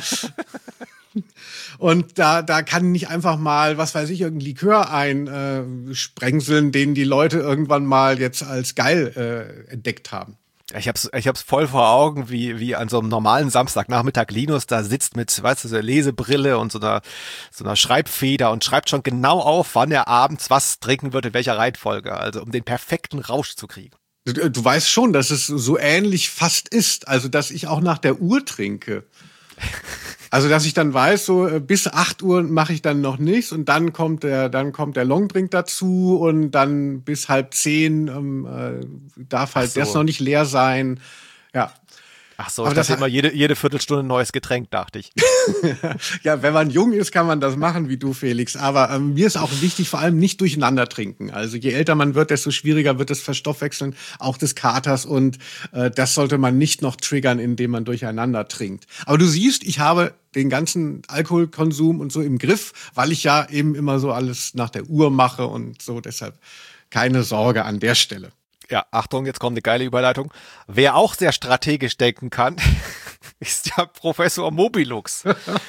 Und da da kann nicht einfach mal, was weiß ich, irgendein Likör einsprengseln, äh, den die Leute irgendwann mal jetzt als geil äh, entdeckt haben. Ich hab's, ich hab's voll vor Augen, wie, wie an so einem normalen Samstagnachmittag Linus da sitzt mit, weißt du, so einer Lesebrille und so einer, so einer Schreibfeder und schreibt schon genau auf, wann er abends was trinken wird, in welcher Reihenfolge. Also, um den perfekten Rausch zu kriegen. Du, du weißt schon, dass es so ähnlich fast ist. Also, dass ich auch nach der Uhr trinke. Also, dass ich dann weiß, so bis acht Uhr mache ich dann noch nichts und dann kommt der, dann kommt der Longdrink dazu und dann bis halb zehn ähm, äh, darf halt so. das noch nicht leer sein. Ja. Ach so, aber ich das dachte immer jede, jede Viertelstunde ein neues Getränk, dachte ich. Ja, wenn man jung ist, kann man das machen wie du, Felix. Aber ähm, mir ist auch wichtig, vor allem nicht durcheinander trinken. Also je älter man wird, desto schwieriger wird das Verstoffwechseln auch des Katers. Und äh, das sollte man nicht noch triggern, indem man durcheinander trinkt. Aber du siehst, ich habe den ganzen Alkoholkonsum und so im Griff, weil ich ja eben immer so alles nach der Uhr mache und so. Deshalb keine Sorge an der Stelle. Ja, Achtung, jetzt kommt eine geile Überleitung. Wer auch sehr strategisch denken kann, ist ja Professor Mobilux.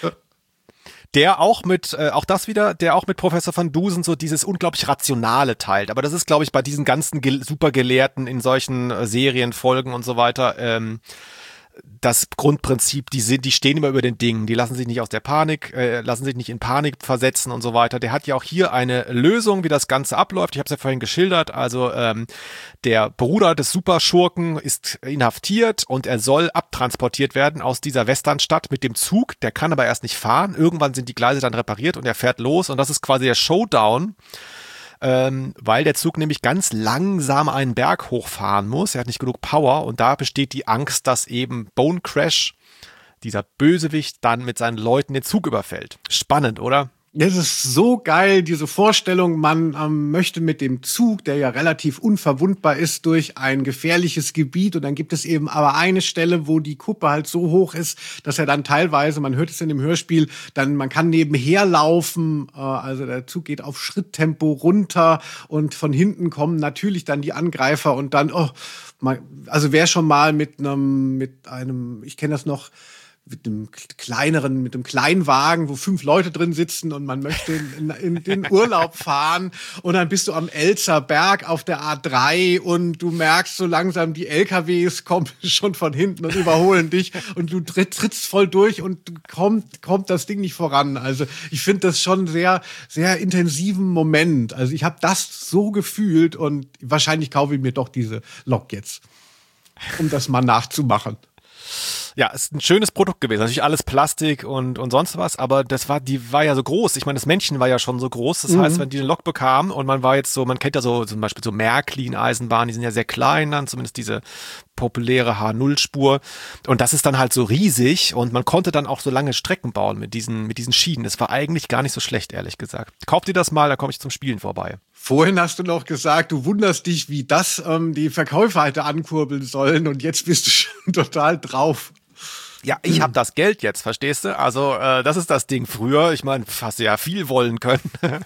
Der auch mit, äh, auch das wieder, der auch mit Professor van Dusen so dieses unglaublich Rationale teilt. Aber das ist, glaube ich, bei diesen ganzen Ge- Supergelehrten in solchen äh, Serien, Folgen und so weiter, ähm, das Grundprinzip, die sind, die stehen immer über den Dingen, die lassen sich nicht aus der Panik, äh, lassen sich nicht in Panik versetzen und so weiter. Der hat ja auch hier eine Lösung, wie das Ganze abläuft. Ich habe es ja vorhin geschildert. Also ähm, der Bruder des Superschurken ist inhaftiert und er soll abtransportiert werden aus dieser Westernstadt mit dem Zug. Der kann aber erst nicht fahren. Irgendwann sind die Gleise dann repariert und er fährt los und das ist quasi der Showdown. Ähm, weil der Zug nämlich ganz langsam einen Berg hochfahren muss. Er hat nicht genug Power und da besteht die Angst, dass eben Bone Crash, dieser Bösewicht, dann mit seinen Leuten den Zug überfällt. Spannend, oder? Das ist so geil, diese Vorstellung, man ähm, möchte mit dem Zug, der ja relativ unverwundbar ist, durch ein gefährliches Gebiet und dann gibt es eben aber eine Stelle, wo die Kuppe halt so hoch ist, dass er dann teilweise, man hört es in dem Hörspiel, dann man kann nebenher laufen, äh, also der Zug geht auf Schritttempo runter und von hinten kommen natürlich dann die Angreifer und dann, oh, man, also wer schon mal mit einem, mit einem, ich kenne das noch, mit einem kleineren, mit einem kleinen Wagen, wo fünf Leute drin sitzen und man möchte in, in, in den Urlaub fahren und dann bist du am Elzer Berg auf der A drei und du merkst so langsam, die L K Ws kommen schon von hinten und überholen dich und du tritt, trittst voll durch und kommt, kommt das Ding nicht voran. Also ich finde das schon sehr, sehr intensiven Moment. Also ich habe das so gefühlt und wahrscheinlich kaufe ich mir doch diese Lok jetzt, um das mal nachzumachen. Ja, ist ein schönes Produkt gewesen. Natürlich alles Plastik und, und sonst was, aber das war, die war ja so groß. Ich meine, das Männchen war ja schon so groß. Das mhm. heißt, wenn die eine Lok bekam und man war jetzt so, man kennt ja so zum Beispiel so Märklin-Eisenbahnen, die sind ja sehr klein dann, zumindest diese populäre H null Spur. Und das ist dann halt so riesig und man konnte dann auch so lange Strecken bauen mit diesen, mit diesen Schienen. Das war eigentlich gar nicht so schlecht, ehrlich gesagt. Kauft ihr das mal, da komme ich zum Spielen vorbei. Vorhin hast du noch gesagt, du wunderst dich, wie das ähm, die Verkäufer hätte ankurbeln sollen und jetzt bist du schon total drauf. Ja, ich habe das Geld jetzt, verstehst du? Also äh, das ist das Ding. Früher, ich meine, hast du ja viel wollen können,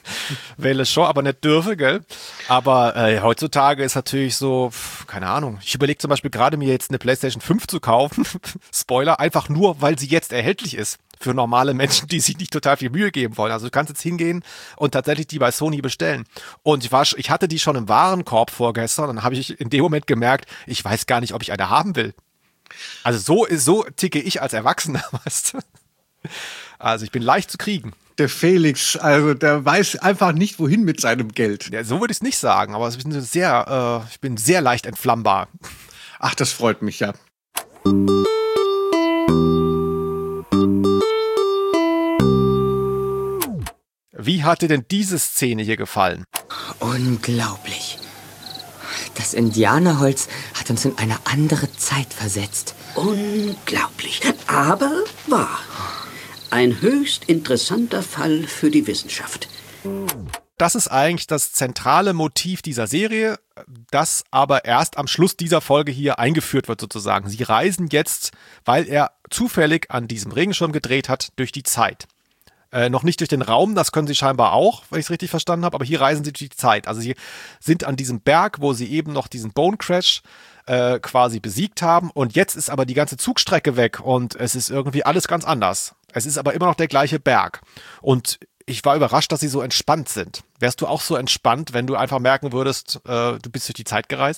wähle schon, aber nicht dürfe, gell? Aber äh, heutzutage ist natürlich so, pf, keine Ahnung, ich überlege zum Beispiel gerade mir jetzt eine PlayStation fünf zu kaufen, Spoiler, einfach nur, weil sie jetzt erhältlich ist für normale Menschen, die sich nicht total viel Mühe geben wollen. Also du kannst jetzt hingehen und tatsächlich die bei Sony bestellen. Und ich war, ich hatte die schon im Warenkorb vorgestern und dann habe ich in dem Moment gemerkt, ich weiß gar nicht, ob ich eine haben will. Also so, so ticke ich als Erwachsener, weißt du? Also ich bin leicht zu kriegen. Der Felix, also der weiß einfach nicht, wohin mit seinem Geld. Ja, so würde ich es nicht sagen, aber ich bin sehr, äh, ich bin sehr leicht entflammbar. Ach, das freut mich ja. Wie hat dir denn diese Szene hier gefallen? Unglaublich. Das Indianerholz hat uns in eine andere Zeit versetzt. Unglaublich, aber wahr. Ein höchst interessanter Fall für die Wissenschaft. Das ist eigentlich das zentrale Motiv dieser Serie, das aber erst am Schluss dieser Folge hier eingeführt wird sozusagen. Sie reisen jetzt, weil er zufällig an diesem Regenschirm gedreht hat, durch die Zeit. Äh, noch nicht durch den Raum, das können sie scheinbar auch, wenn ich es richtig verstanden habe, aber hier reisen sie durch die Zeit. Also sie sind an diesem Berg, wo sie eben noch diesen Bone Crash äh, quasi besiegt haben und jetzt ist aber die ganze Zugstrecke weg und es ist irgendwie alles ganz anders. Es ist aber immer noch der gleiche Berg und ich war überrascht, dass sie so entspannt sind. Wärst du auch so entspannt, wenn du einfach merken würdest, äh, du bist durch die Zeit gereist?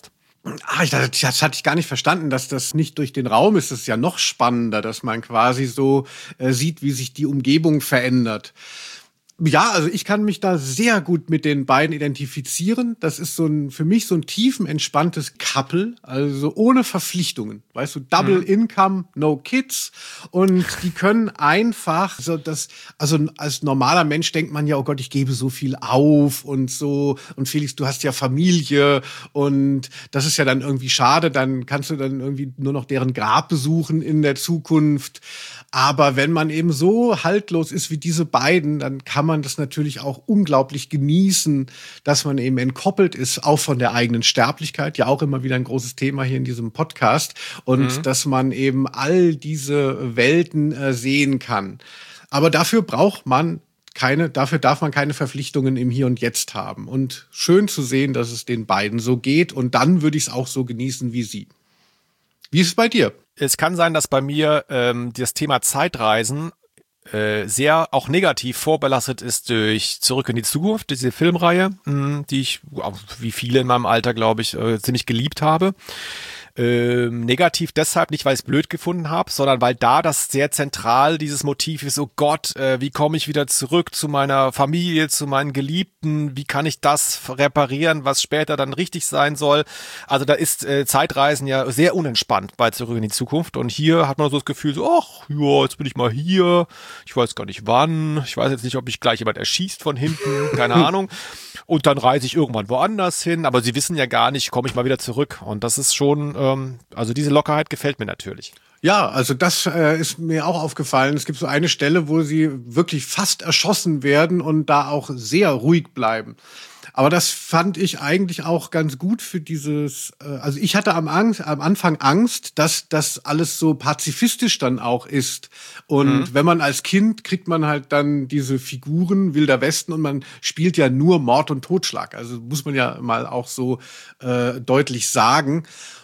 Ah, ich, das, das hatte ich gar nicht verstanden, dass das nicht durch den Raum ist. Das ist ja noch spannender, dass man quasi so äh, sieht, wie sich die Umgebung verändert. Ja, also ich kann mich da sehr gut mit den beiden identifizieren. Das ist so ein, für mich so ein tiefenentspanntes Couple, also ohne Verpflichtungen. Weißt du, Double mhm. Income, no kids. Und die können einfach so das, also als normaler Mensch denkt man ja, oh Gott, ich gebe so viel auf und so. Und Felix, du hast ja Familie und das ist ja dann irgendwie schade. Dann kannst du dann irgendwie nur noch deren Grab besuchen in der Zukunft. Aber wenn man eben so haltlos ist wie diese beiden, dann kann man das natürlich auch unglaublich genießen, dass man eben entkoppelt ist, auch von der eigenen Sterblichkeit, ja auch immer wieder ein großes Thema hier in diesem Podcast, und mhm. dass man eben all diese Welten äh, sehen kann. Aber dafür braucht man keine, dafür darf man keine Verpflichtungen im Hier und Jetzt haben. Und schön zu sehen, dass es den beiden so geht, und dann würde ich es auch so genießen wie sie. Wie ist es bei dir? Es kann sein, dass bei mir ähm, das Thema Zeitreisen äh, sehr auch negativ vorbelastet ist durch Zurück in die Zukunft, diese Filmreihe, mh, die ich, wie viele in meinem Alter, glaube ich, äh, ziemlich geliebt habe. Ähm, negativ deshalb, nicht weil ich es blöd gefunden habe, sondern weil da das sehr zentral dieses Motiv ist, oh Gott, äh, wie komme ich wieder zurück zu meiner Familie, zu meinen Geliebten, wie kann ich das reparieren, was später dann richtig sein soll. Also da ist äh, Zeitreisen ja sehr unentspannt bei Zurück in die Zukunft, und hier hat man so das Gefühl, so, ach ja, jetzt bin ich mal hier, ich weiß gar nicht wann, ich weiß jetzt nicht, ob mich gleich jemand erschießt von hinten, keine Ahnung, und dann reise ich irgendwann woanders hin, aber sie wissen ja gar nicht, komme ich mal wieder zurück, und das ist schon also diese Lockerheit gefällt mir natürlich. Ja, also das äh, ist mir auch aufgefallen. Es gibt so eine Stelle, wo sie wirklich fast erschossen werden und da auch sehr ruhig bleiben. Aber das fand ich eigentlich auch ganz gut für dieses, äh, also ich hatte am, Angst, am Anfang Angst, dass das alles so pazifistisch dann auch ist. Und mhm. wenn man als Kind kriegt man halt dann diese Figuren Wilder Westen, und man spielt ja nur Mord und Totschlag. Also muss man ja mal auch so äh, deutlich sagen.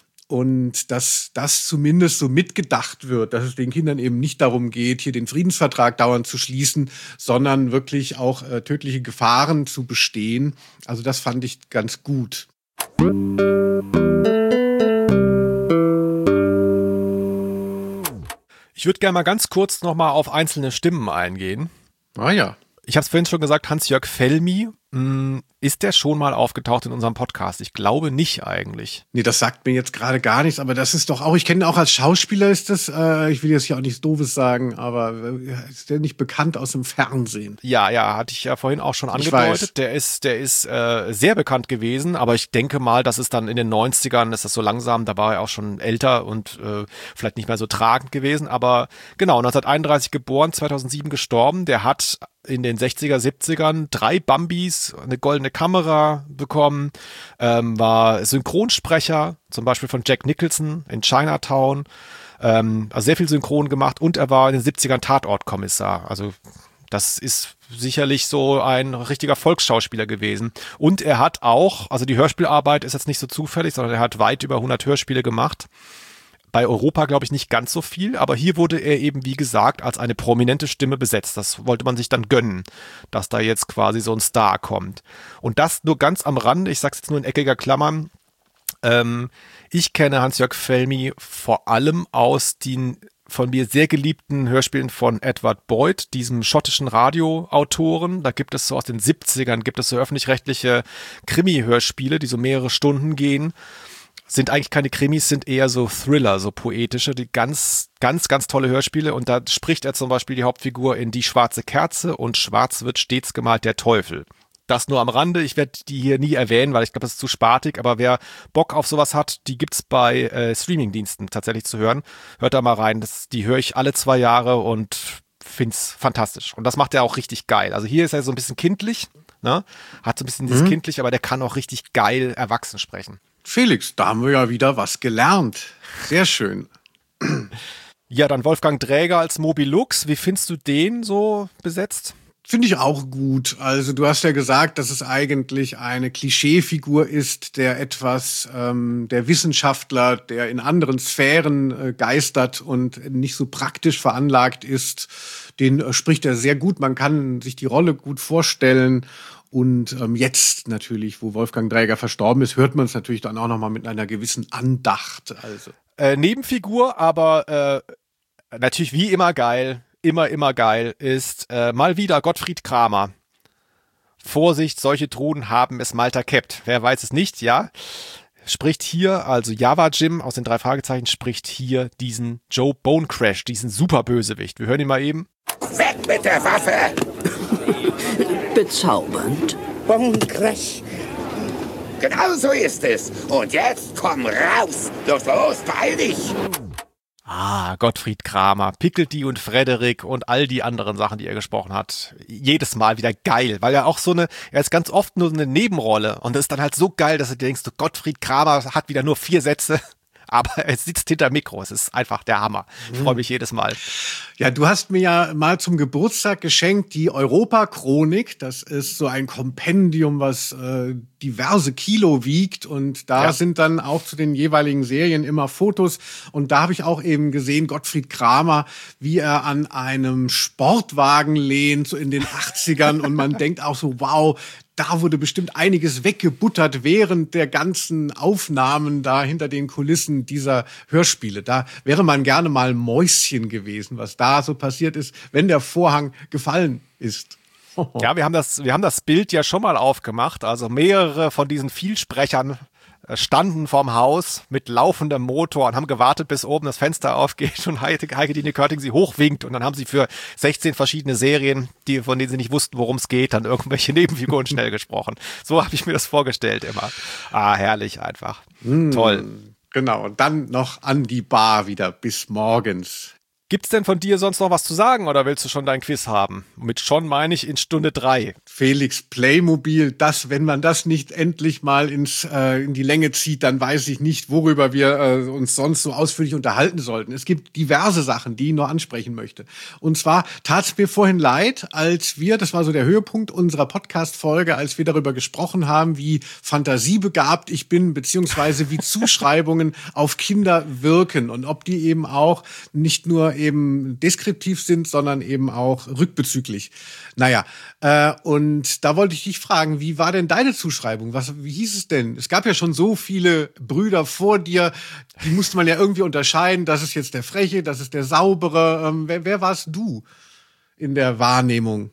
Und dass das zumindest so mitgedacht wird, dass es den Kindern eben nicht darum geht, hier den Friedensvertrag dauernd zu schließen, sondern wirklich auch äh, tödliche Gefahren zu bestehen. Also das fand ich ganz gut. Ich würde gerne mal ganz kurz noch mal auf einzelne Stimmen eingehen. Ah ja. Ich habe es vorhin schon gesagt, Hans-Jörg Fellmy, mh, ist der schon mal aufgetaucht in unserem Podcast? Ich glaube nicht eigentlich. Nee, das sagt mir jetzt gerade gar nichts, aber das ist doch auch, ich kenne ihn auch als Schauspieler, ist das, äh, ich will jetzt hier auch nichts Doofes sagen, aber äh, ist der nicht bekannt aus dem Fernsehen? Ja, ja, hatte ich ja vorhin auch schon angedeutet. Der ist, der ist äh, sehr bekannt gewesen, aber ich denke mal, das ist dann in den neunzigern, ist das so langsam, da war er auch schon älter und äh, vielleicht nicht mehr so tragend gewesen, aber genau, neunzehnhunderteinunddreißig geboren, zweitausendsieben gestorben, der hat in den sechziger, siebzigern drei Bambis, eine goldene Kamera bekommen, ähm, war Synchronsprecher, zum Beispiel von Jack Nicholson in Chinatown, ähm, also sehr viel Synchron gemacht, und er war in den siebzigern Tatortkommissar. Also das ist sicherlich so ein richtiger Volksschauspieler gewesen. Und er hat auch, also die Hörspielarbeit ist jetzt nicht so zufällig, sondern er hat weit über hundert Hörspiele gemacht. Bei Europa, glaube ich, nicht ganz so viel, aber hier wurde er eben, wie gesagt, als eine prominente Stimme besetzt. Das wollte man sich dann gönnen, dass da jetzt quasi so ein Star kommt. Und das nur ganz am Rande, ich sag's jetzt nur in eckiger Klammern. Ähm, ich kenne Hans-Jörg Fellmy vor allem aus den von mir sehr geliebten Hörspielen von Edward Boyd, diesem schottischen Radioautoren. Da gibt es so aus den siebzigern, gibt es so öffentlich-rechtliche Krimi-Hörspiele, die so mehrere Stunden gehen. Sind eigentlich keine Krimis, sind eher so Thriller, so poetische, die ganz, ganz, ganz tolle Hörspiele. Und da spricht er zum Beispiel die Hauptfigur in Die schwarze Kerze und Schwarz wird stets gemalt der Teufel. Das nur am Rande, ich werde die hier nie erwähnen, weil ich glaube, das ist zu spartig, aber wer Bock auf sowas hat, die gibt's bei äh, Streamingdiensten tatsächlich zu hören. Hört da mal rein, das, die höre ich alle zwei Jahre und find's fantastisch. Und das macht er auch richtig geil. Also hier ist er so ein bisschen kindlich, ne? Hat so ein bisschen dieses mhm. kindlich, aber der kann auch richtig geil erwachsen sprechen. Felix, da haben wir ja wieder was gelernt. Sehr schön. Ja, dann Wolfgang Dräger als Moby Lux. Wie findest du den so besetzt? Finde ich auch gut. Also du hast ja gesagt, dass es eigentlich eine Klischeefigur ist, der etwas, ähm, der Wissenschaftler, der in anderen Sphären äh, geistert und nicht so praktisch veranlagt ist. Den äh, spricht er sehr gut. Man kann sich die Rolle gut vorstellen. Und ähm, jetzt natürlich, wo Wolfgang Dräger verstorben ist, hört man es natürlich dann auch noch mal mit einer gewissen Andacht. Also äh, Nebenfigur, aber äh, natürlich wie immer geil. Immer, immer geil, ist äh, mal wieder Gottfried Kramer. Vorsicht, solche Truhen haben es mal verkeppt. Wer weiß es nicht, ja. Spricht hier, also Java Jim aus den drei Fragezeichen, spricht hier diesen Joe Bonecrash, diesen Superbösewicht. Wir hören ihn mal eben. Weg mit der Waffe! Bezaubernd. Bonecrash. Genau so ist es. Und jetzt komm raus. Los, los, beeil dich. Ah, Gottfried Kramer, Pickelty und Frederik und all die anderen Sachen, die er gesprochen hat. Jedes Mal wieder geil, weil er auch so eine, er ist ganz oft nur eine Nebenrolle und das ist dann halt so geil, dass du denkst, Gottfried Kramer hat wieder nur vier Sätze, aber er sitzt hinter Mikro. Es ist einfach der Hammer. Ich freue mich jedes Mal. Ja, du hast mir ja mal zum Geburtstag geschenkt die Europa-Chronik. Das ist so ein Kompendium, was äh, diverse Kilo wiegt. Und da ja. sind dann auch zu den jeweiligen Serien immer Fotos. Und da habe ich auch eben gesehen, Gottfried Kramer, wie er an einem Sportwagen lehnt, so in den achtzigern. Und man denkt auch so, wow, da wurde bestimmt einiges weggebuttert während der ganzen Aufnahmen da hinter den Kulissen dieser Hörspiele. Da wäre man gerne mal Mäuschen gewesen, was da so passiert ist, wenn der Vorhang gefallen ist. Ja, wir haben das, wir haben das Bild ja schon mal aufgemacht. Also mehrere von diesen Vielsprechern standen vorm Haus mit laufendem Motor und haben gewartet, bis oben das Fenster aufgeht und Heike, Heike Dine Körting sie hochwinkt. Und dann haben sie für sechzehn verschiedene Serien, die, von denen sie nicht wussten, worum es geht, dann irgendwelche Nebenfiguren schnell gesprochen. So habe ich mir das vorgestellt immer. Ah, herrlich einfach. Mm, toll. Genau, und dann noch an die Bar wieder bis morgens. Gibt's denn von dir sonst noch was zu sagen oder willst du schon dein Quiz haben? Mit schon meine ich in Stunde drei. Felix Playmobil, das, wenn man das nicht endlich mal ins, äh, in die Länge zieht, dann weiß ich nicht, worüber wir äh, uns sonst so ausführlich unterhalten sollten. Es gibt diverse Sachen, die ich noch ansprechen möchte. Und zwar tat es mir vorhin leid, als wir, das war so der Höhepunkt unserer Podcast-Folge, als wir darüber gesprochen haben, wie fantasiebegabt ich bin, beziehungsweise wie Zuschreibungen auf Kinder wirken und ob die eben auch nicht nur eben deskriptiv sind, sondern eben auch rückbezüglich. Naja, äh, und da wollte ich dich fragen, wie war denn deine Zuschreibung? Was, wie hieß es denn? Es gab ja schon so viele Brüder vor dir, die musste man ja irgendwie unterscheiden. Das ist jetzt der Freche, das ist der Saubere. Ähm, wer, wer warst du in der Wahrnehmung?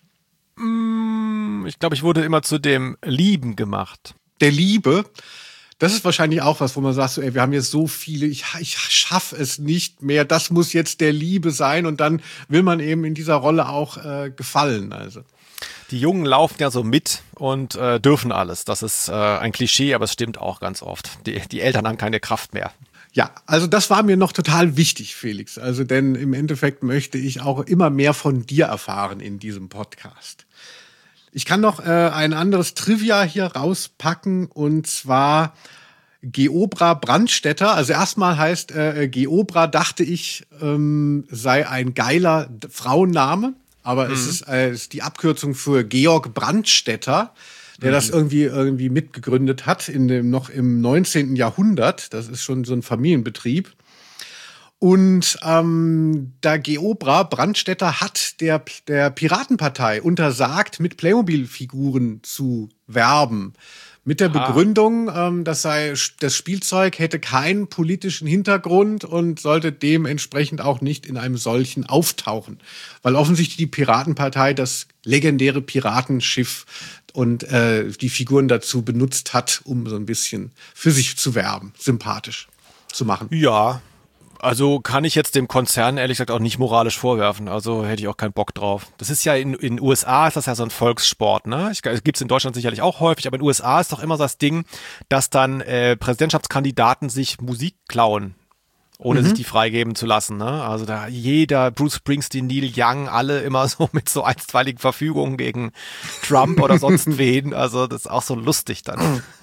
Ich glaube, ich wurde immer zu dem Lieben gemacht. Der Liebe? Das ist wahrscheinlich auch was, wo man sagt, so, ey, wir haben jetzt so viele, ich, ich schaffe es nicht mehr, das muss jetzt der Liebe sein und dann will man eben in dieser Rolle auch äh, gefallen. Also die Jungen laufen ja so mit und äh, dürfen alles. Das ist äh, ein Klischee, aber es stimmt auch ganz oft. Die, die Eltern haben keine Kraft mehr. Ja, also das war mir noch total wichtig, Felix. Also denn im Endeffekt möchte ich auch immer mehr von dir erfahren in diesem Podcast. Ich kann noch äh, ein anderes Trivia hier rauspacken und zwar Geobra Brandstätter. Also erstmal heißt äh, Geobra, dachte ich, ähm, sei ein geiler Frauenname, aber mhm. es ist, äh, ist die Abkürzung für Georg Brandstätter, der mhm. das irgendwie irgendwie mitgegründet hat in dem noch im neunzehnten Jahrhundert. Das ist schon so ein Familienbetrieb. Und ähm, der Geobra Brandstätter hat der, der Piratenpartei untersagt, mit Playmobil-Figuren zu werben. Mit der Begründung, ähm, das sei, das Spielzeug hätte keinen politischen Hintergrund und sollte dementsprechend auch nicht in einem solchen auftauchen. Weil offensichtlich die Piratenpartei das legendäre Piratenschiff und äh, die Figuren dazu benutzt hat, um so ein bisschen für sich zu werben, sympathisch zu machen. Ja. Also kann ich jetzt dem Konzern ehrlich gesagt auch nicht moralisch vorwerfen. Also hätte ich auch keinen Bock drauf. Das ist ja in in U S A ist das ja so ein Volkssport, ne? Ich, gibt's in Deutschland sicherlich auch häufig, aber in U S A ist doch immer so das Ding, dass dann äh, Präsidentschaftskandidaten sich Musik klauen, ohne mhm. sich die freigeben zu lassen, ne? Also da jeder, Bruce Springsteen, Neil Young, alle immer so mit so einstweiligen Verfügungen gegen Trump oder sonst wen. Also das ist auch so lustig dann.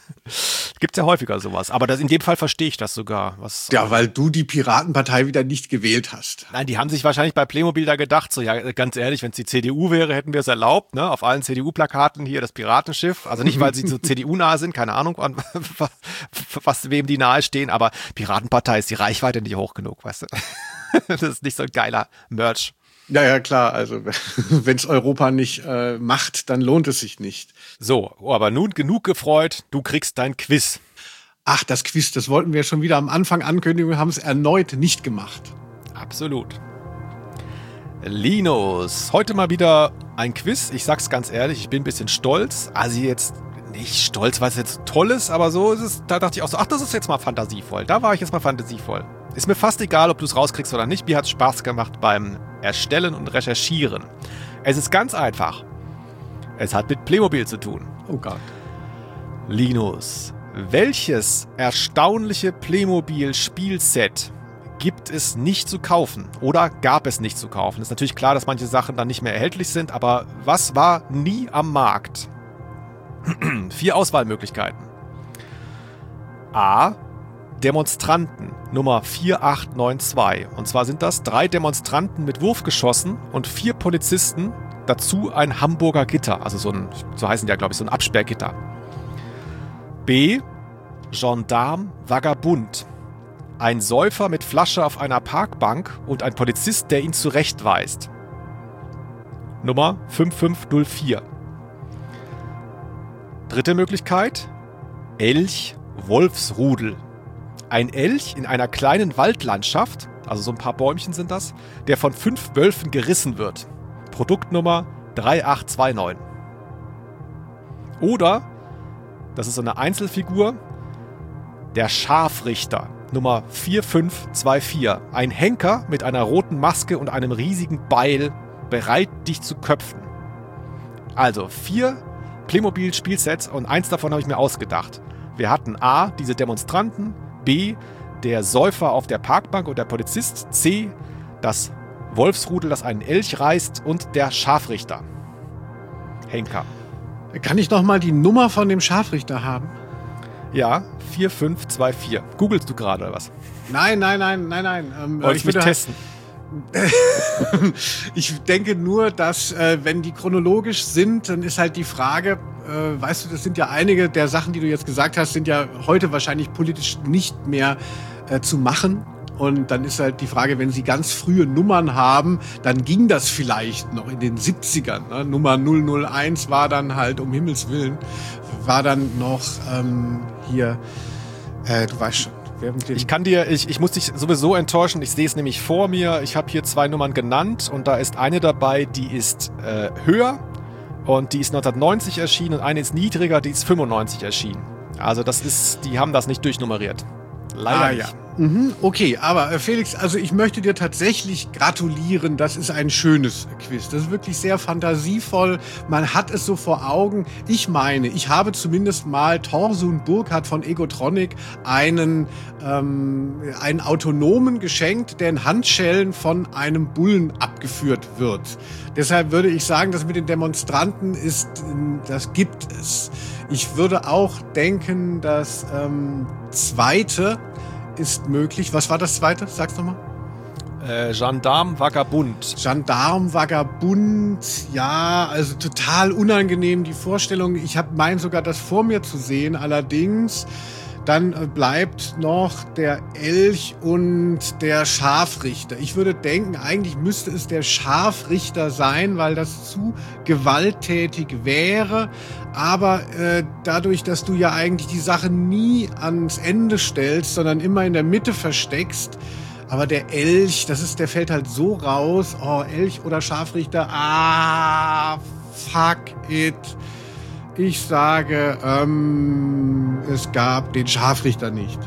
Gibt's ja häufiger sowas. Aber das, in dem Fall verstehe ich das sogar. Was, ja, weil du die Piratenpartei wieder nicht gewählt hast. Nein, die haben sich wahrscheinlich bei Playmobil da gedacht, so ja, ganz ehrlich, wenn es die C D U wäre, hätten wir es erlaubt, ne? Auf allen C D U-Plakaten hier das Piratenschiff. Also nicht, weil sie so C D U-nah sind, keine Ahnung, was wem die nahe stehen, aber Piratenpartei ist die Reichweite nicht hoch genug, weißt du? Das ist nicht so ein geiler Merch. Ja, ja, klar. Also wenn es Europa nicht äh, macht, dann lohnt es sich nicht. So, aber nun genug gefreut. Du kriegst dein Quiz. Ach, das Quiz, das wollten wir schon wieder am Anfang ankündigen. Wir haben es erneut nicht gemacht. Absolut. Linus, heute mal wieder ein Quiz. Ich sag's ganz ehrlich, ich bin ein bisschen stolz. Also jetzt nicht stolz, weil es jetzt toll ist, aber so ist es. Da dachte ich auch so, ach, das ist jetzt mal fantasievoll. Da war ich jetzt mal fantasievoll. Ist mir fast egal, ob du es rauskriegst oder nicht. Mir hat es Spaß gemacht beim Erstellen und Recherchieren. Es ist ganz einfach. Es hat mit Playmobil zu tun. Oh Gott. Linus, welches erstaunliche Playmobil-Spielset gibt es nicht zu kaufen oder gab es nicht zu kaufen? Ist natürlich klar, dass manche Sachen dann nicht mehr erhältlich sind, aber was war nie am Markt? Vier Auswahlmöglichkeiten. A. Demonstranten, Nummer vier acht neun zwei. Und zwar sind das drei Demonstranten mit Wurfgeschossen und vier Polizisten, dazu ein Hamburger Gitter, also so ein, so heißen die ja, glaube ich, so ein Absperrgitter. B. Gendarme Vagabund. Ein Säufer mit Flasche auf einer Parkbank und ein Polizist, der ihn zurechtweist. Nummer fünf fünf null vier. Dritte Möglichkeit. Elch Wolfsrudel. Ein Elch in einer kleinen Waldlandschaft, also so ein paar Bäumchen sind das, der von fünf Wölfen gerissen wird. Produktnummer drei acht zwei neun. Oder, das ist so eine Einzelfigur, der Scharfrichter, Nummer vier fünf zwei vier. Ein Henker mit einer roten Maske und einem riesigen Beil, bereit, dich zu köpfen. Also vier Playmobil-Spielsets und eins davon habe ich mir ausgedacht. Wir hatten A, diese Demonstranten, B, der Säufer auf der Parkbank und der Polizist, C, das Wolfsrudel, das einen Elch reißt und der Scharfrichter. Henker. Kann ich noch mal die Nummer von dem Scharfrichter haben? Ja, vier fünf zwei vier. Googlest du gerade oder was? Nein, nein, nein, nein, nein. Ähm, Wollte ich mich testen? Ich denke nur, dass äh, wenn die chronologisch sind, dann ist halt die Frage, äh, weißt du, das sind ja einige der Sachen, die du jetzt gesagt hast, sind ja heute wahrscheinlich politisch nicht mehr äh, zu machen. Und dann ist halt die Frage, wenn sie ganz frühe Nummern haben, dann ging das vielleicht noch in den siebzigern. Ne? Nummer null null eins war dann halt, um Himmels Willen, war dann noch ähm, hier, äh, du weißt schon. Ich kann dir, ich, ich muss dich sowieso enttäuschen, ich sehe es nämlich vor mir, ich habe hier zwei Nummern genannt und da ist eine dabei, die ist äh, höher und die ist neunzehnhundertneunzig erschienen und eine ist niedriger, die ist fünfundneunzig erschienen. Also das ist, die haben das nicht durchnummeriert. Leider ah, nicht. Ja. Mhm, okay, aber äh, Felix, also ich möchte dir tatsächlich gratulieren. Das ist ein schönes Quiz. Das ist wirklich sehr fantasievoll. Man hat es so vor Augen. Ich meine, ich habe zumindest mal Thorsun Burkhardt von Egotronic einen, ähm, einen Autonomen geschenkt, der in Handschellen von einem Bullen abgeführt wird. Deshalb würde ich sagen, das mit den Demonstranten ist, das gibt es. Ich würde auch denken, das ähm, zweite ist möglich. Was war das zweite? Sag's nochmal. Äh, Gendarme Vagabund. Gendarme Vagabund, ja, also total unangenehm die Vorstellung. Ich habe meinen sogar das vor mir zu sehen. Allerdings, dann äh, bleibt noch der Elch und der Scharfrichter. Ich würde denken, eigentlich müsste es der Scharfrichter sein, weil das zu gewalttätig wäre. Aber äh, dadurch, dass du ja eigentlich die Sache nie ans Ende stellst, sondern immer in der Mitte versteckst, aber der Elch, das ist, der fällt halt so raus. Oh, Elch oder Scharfrichter, ah, fuck it. Ich sage, ähm, es gab den Scharfrichter nicht.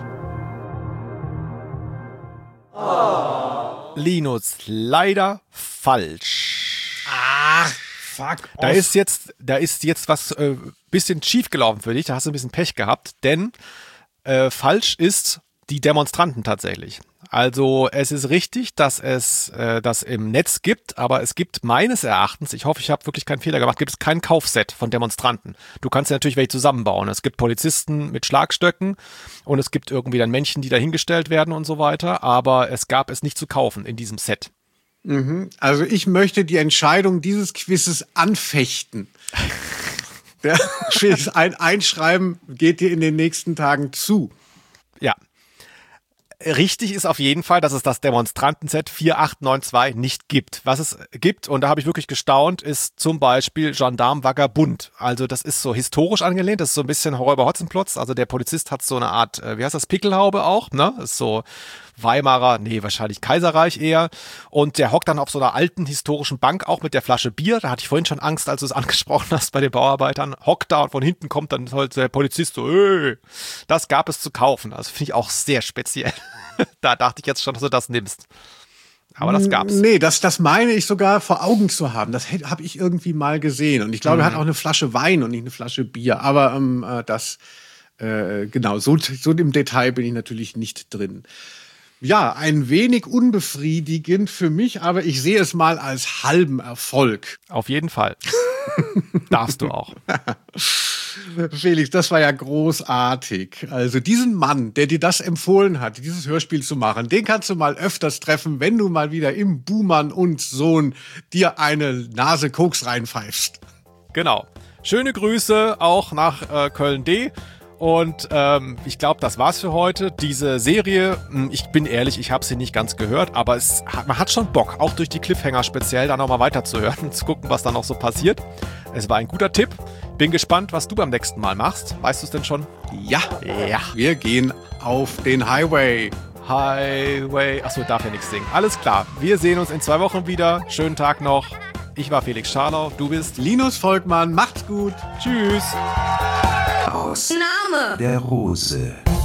Oh. Linus, leider falsch. Ach, fuck Da off. ist jetzt, da ist jetzt was äh, bisschen schief gelaufen für dich. Da hast du ein bisschen Pech gehabt, denn äh, falsch ist die Demonstranten tatsächlich. Also es ist richtig, dass es äh, das im Netz gibt, aber es gibt meines Erachtens, ich hoffe, ich habe wirklich keinen Fehler gemacht, gibt es kein Kaufset von Demonstranten. Du kannst ja natürlich welche zusammenbauen. Es gibt Polizisten mit Schlagstöcken und es gibt irgendwie dann Männchen, die dahingestellt werden und so weiter, aber es gab es nicht zu kaufen in diesem Set. Mhm. Also ich möchte die Entscheidung dieses Quizzes anfechten. Der ein Einschreiben geht dir in den nächsten Tagen zu. Ja. Richtig ist auf jeden Fall, dass es das Demonstrantenset vier acht neun zwei nicht gibt. Was es gibt, und da habe ich wirklich gestaunt, ist zum Beispiel Gendarme Vagabund. Also das ist so historisch angelehnt, das ist so ein bisschen Räuber Hotzenplotz. Also der Polizist hat so eine Art, wie heißt das, Pickelhaube auch, ne? Das ist so Weimarer, nee, wahrscheinlich Kaiserreich eher. Und der hockt dann auf so einer alten historischen Bank, auch mit der Flasche Bier. Da hatte ich vorhin schon Angst, als du es angesprochen hast bei den Bauarbeitern. Hockt da und von hinten kommt dann halt der Polizist so, ey, das gab es zu kaufen. Also finde ich auch sehr speziell. Da dachte ich jetzt schon, dass du das nimmst. Aber das gab's. Nee, das, das meine ich sogar vor Augen zu haben. Das habe ich irgendwie mal gesehen. Und ich glaube, mhm. er hat auch eine Flasche Wein und nicht eine Flasche Bier. Aber ähm, das, äh, genau, so, so im Detail bin ich natürlich nicht drin. Ja, ein wenig unbefriedigend für mich, aber ich sehe es mal als halben Erfolg. Auf jeden Fall. Darfst du auch. Felix, das war ja großartig. Also diesen Mann, der dir das empfohlen hat, dieses Hörspiel zu machen, den kannst du mal öfters treffen, wenn du mal wieder im Buhmann und Sohn dir eine Nase Koks reinpfeifst. Genau. Schöne Grüße auch nach äh, Köln D. Und ähm, ich glaube, das war's für heute. Diese Serie, ich bin ehrlich, ich habe sie nicht ganz gehört, aber es hat, man hat schon Bock, auch durch die Cliffhanger speziell, da nochmal weiterzuhören und zu gucken, was da noch so passiert. Es war ein guter Tipp. Bin gespannt, was du beim nächsten Mal machst. Weißt du es denn schon? Ja, ja. Wir gehen auf den Highway. Highway. Achso, darf ja nichts singen. Alles klar. Wir sehen uns in zwei Wochen wieder. Schönen Tag noch. Ich war Felix Scharlau. Du bist Linus Volkmann. Macht's gut. Tschüss. Aus Name der Rose.